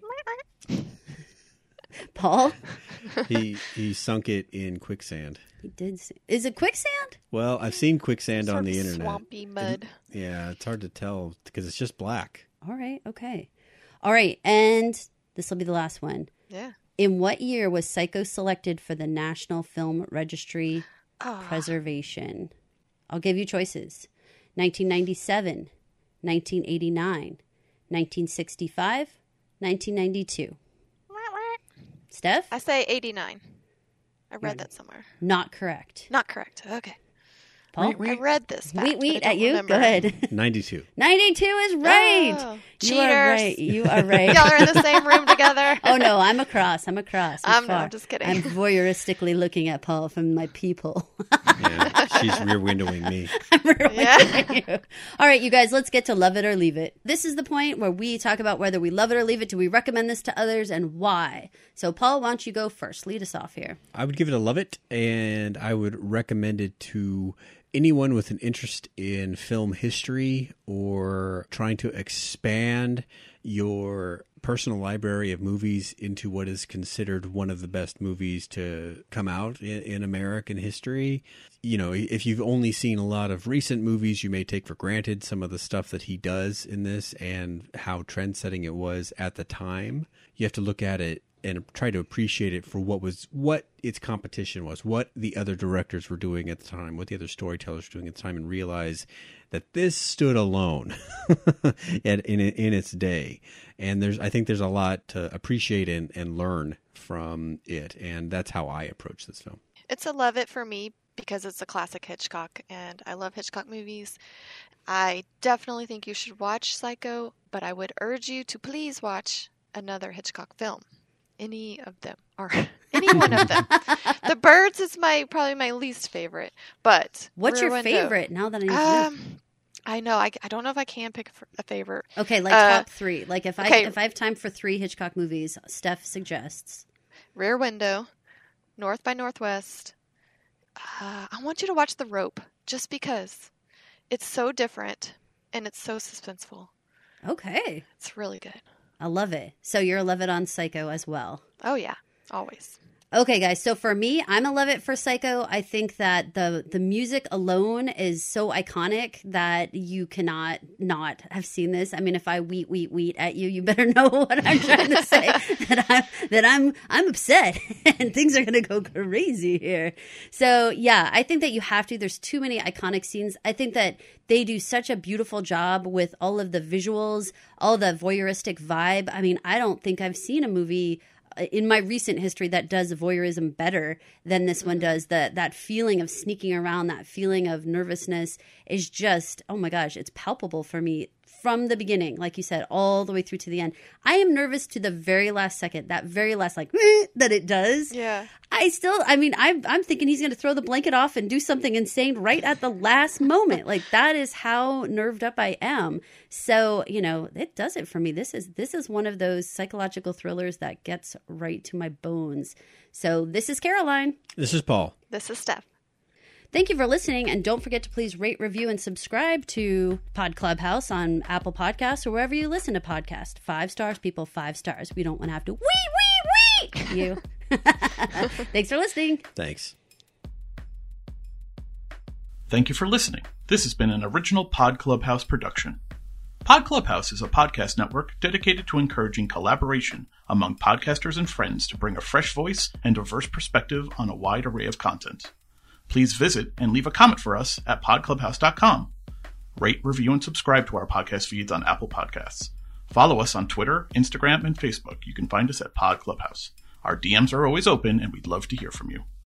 Paul? He he sunk it in quicksand. He did. Say, is it quicksand? Well, I've seen quicksand Sort on the of internet. Swampy mud. Yeah, it's hard to tell because it's just black. All right. Okay. All right. And this will be the last one. Yeah. In what year was Psycho selected for the National Film Registry Oh, preservation? I'll give you choices. nineteen ninety-seven, nineteen eighty-nine, nineteen sixty-five, nineteen ninety-two. Steph? I say eighty-nine. I read that somewhere. Not correct. Not correct. Okay. Paul? Wait, I read this. Fact, Wait, but I wait, don't at you? remember. Go ahead. Ninety-two. ninety-two is right. Oh, You are cheaters. right. You are right. Y'all are in the same room together. Oh, no, I'm across. I'm across. I'm, I'm- no, far. I'm just kidding. I'm voyeuristically looking at Paul from my peephole. Yeah, she's rear windowing me. Yeah. All right, you guys, let's get to love it or leave it. This is the point where we talk about whether we love it or leave it. Do we recommend this to others and why? So, Paul, why don't you go first? Lead us off here. I would give it a love it, and I would recommend it to anyone with an interest in film history or trying to expand your personal library of movies into what is considered one of the best movies to come out in, in American history. You know, if you've only seen a lot of recent movies, you may take for granted some of the stuff that he does in this and how trend-setting it was at the time. You have to look at it and try to appreciate it for what was what its competition was, what the other directors were doing at the time, what the other storytellers were doing at the time, and realize that this stood alone in, in in its day. And there's I think there's a lot to appreciate and, and learn from it, and that's how I approach this film. It's a love it for me because it's a classic Hitchcock, and I love Hitchcock movies. I definitely think you should watch Psycho, but I would urge you to please watch another Hitchcock film. Any of them, or any one of them. The Birds is my probably my least favorite, but what's Rear your Window, favorite now that I know? Um, I know. I, I don't know if I can pick a favorite. Okay, like uh, top three. Like if I okay. if I have time for three Hitchcock movies, Steph suggests Rear Window, North by Northwest. Uh, I want you to watch The Rope, just because it's so different and it's so suspenseful. Okay, It's really good. I love it. So you're a love it on Psycho as well. Oh yeah, always. Okay, guys. So for me, I'm a love it for Psycho. I think that the the music alone is so iconic that you cannot not have seen this. I mean, if I weet weet weet at you, you better know what I'm trying to say. that I'm that I'm I'm upset and things are going to go crazy here. So yeah, I think that you have to. There's too many iconic scenes. I think that they do such a beautiful job with all of the visuals, all the voyeuristic vibe. I mean, I don't think I've seen a movie in my recent history that does voyeurism better than this one does. The, that feeling of sneaking around, that feeling of nervousness is just, oh my gosh, it's palpable for me from the beginning, like you said, all the way through to the end. I am nervous to the very last second, that very last like that it does. Yeah. I still, I mean, I'm, I'm thinking he's going to throw the blanket off and do something insane right at the last moment. Like that is how nerved up I am. So, you know, it does it for me. This is, this is one of those psychological thrillers that gets right to my bones. So this is Caroline. This is Paul. This is Steph. Thank you for listening, and don't forget to please rate, review, and subscribe to Pod Clubhouse on Apple Podcasts or wherever you listen to podcasts. Five stars, people, five stars. We don't want to have to wee, wee, wee you. Thanks for listening. Thanks. Thank you for listening. This has been an original Pod Clubhouse production. Pod Clubhouse is a podcast network dedicated to encouraging collaboration among podcasters and friends to bring a fresh voice and diverse perspective on a wide array of content. Please visit and leave a comment for us at pod clubhouse dot com. Rate, review, and subscribe to our podcast feeds on Apple Podcasts. Follow us on Twitter, Instagram, and Facebook. You can find us at Pod Clubhouse. Our D Ms are always open, and we'd love to hear from you.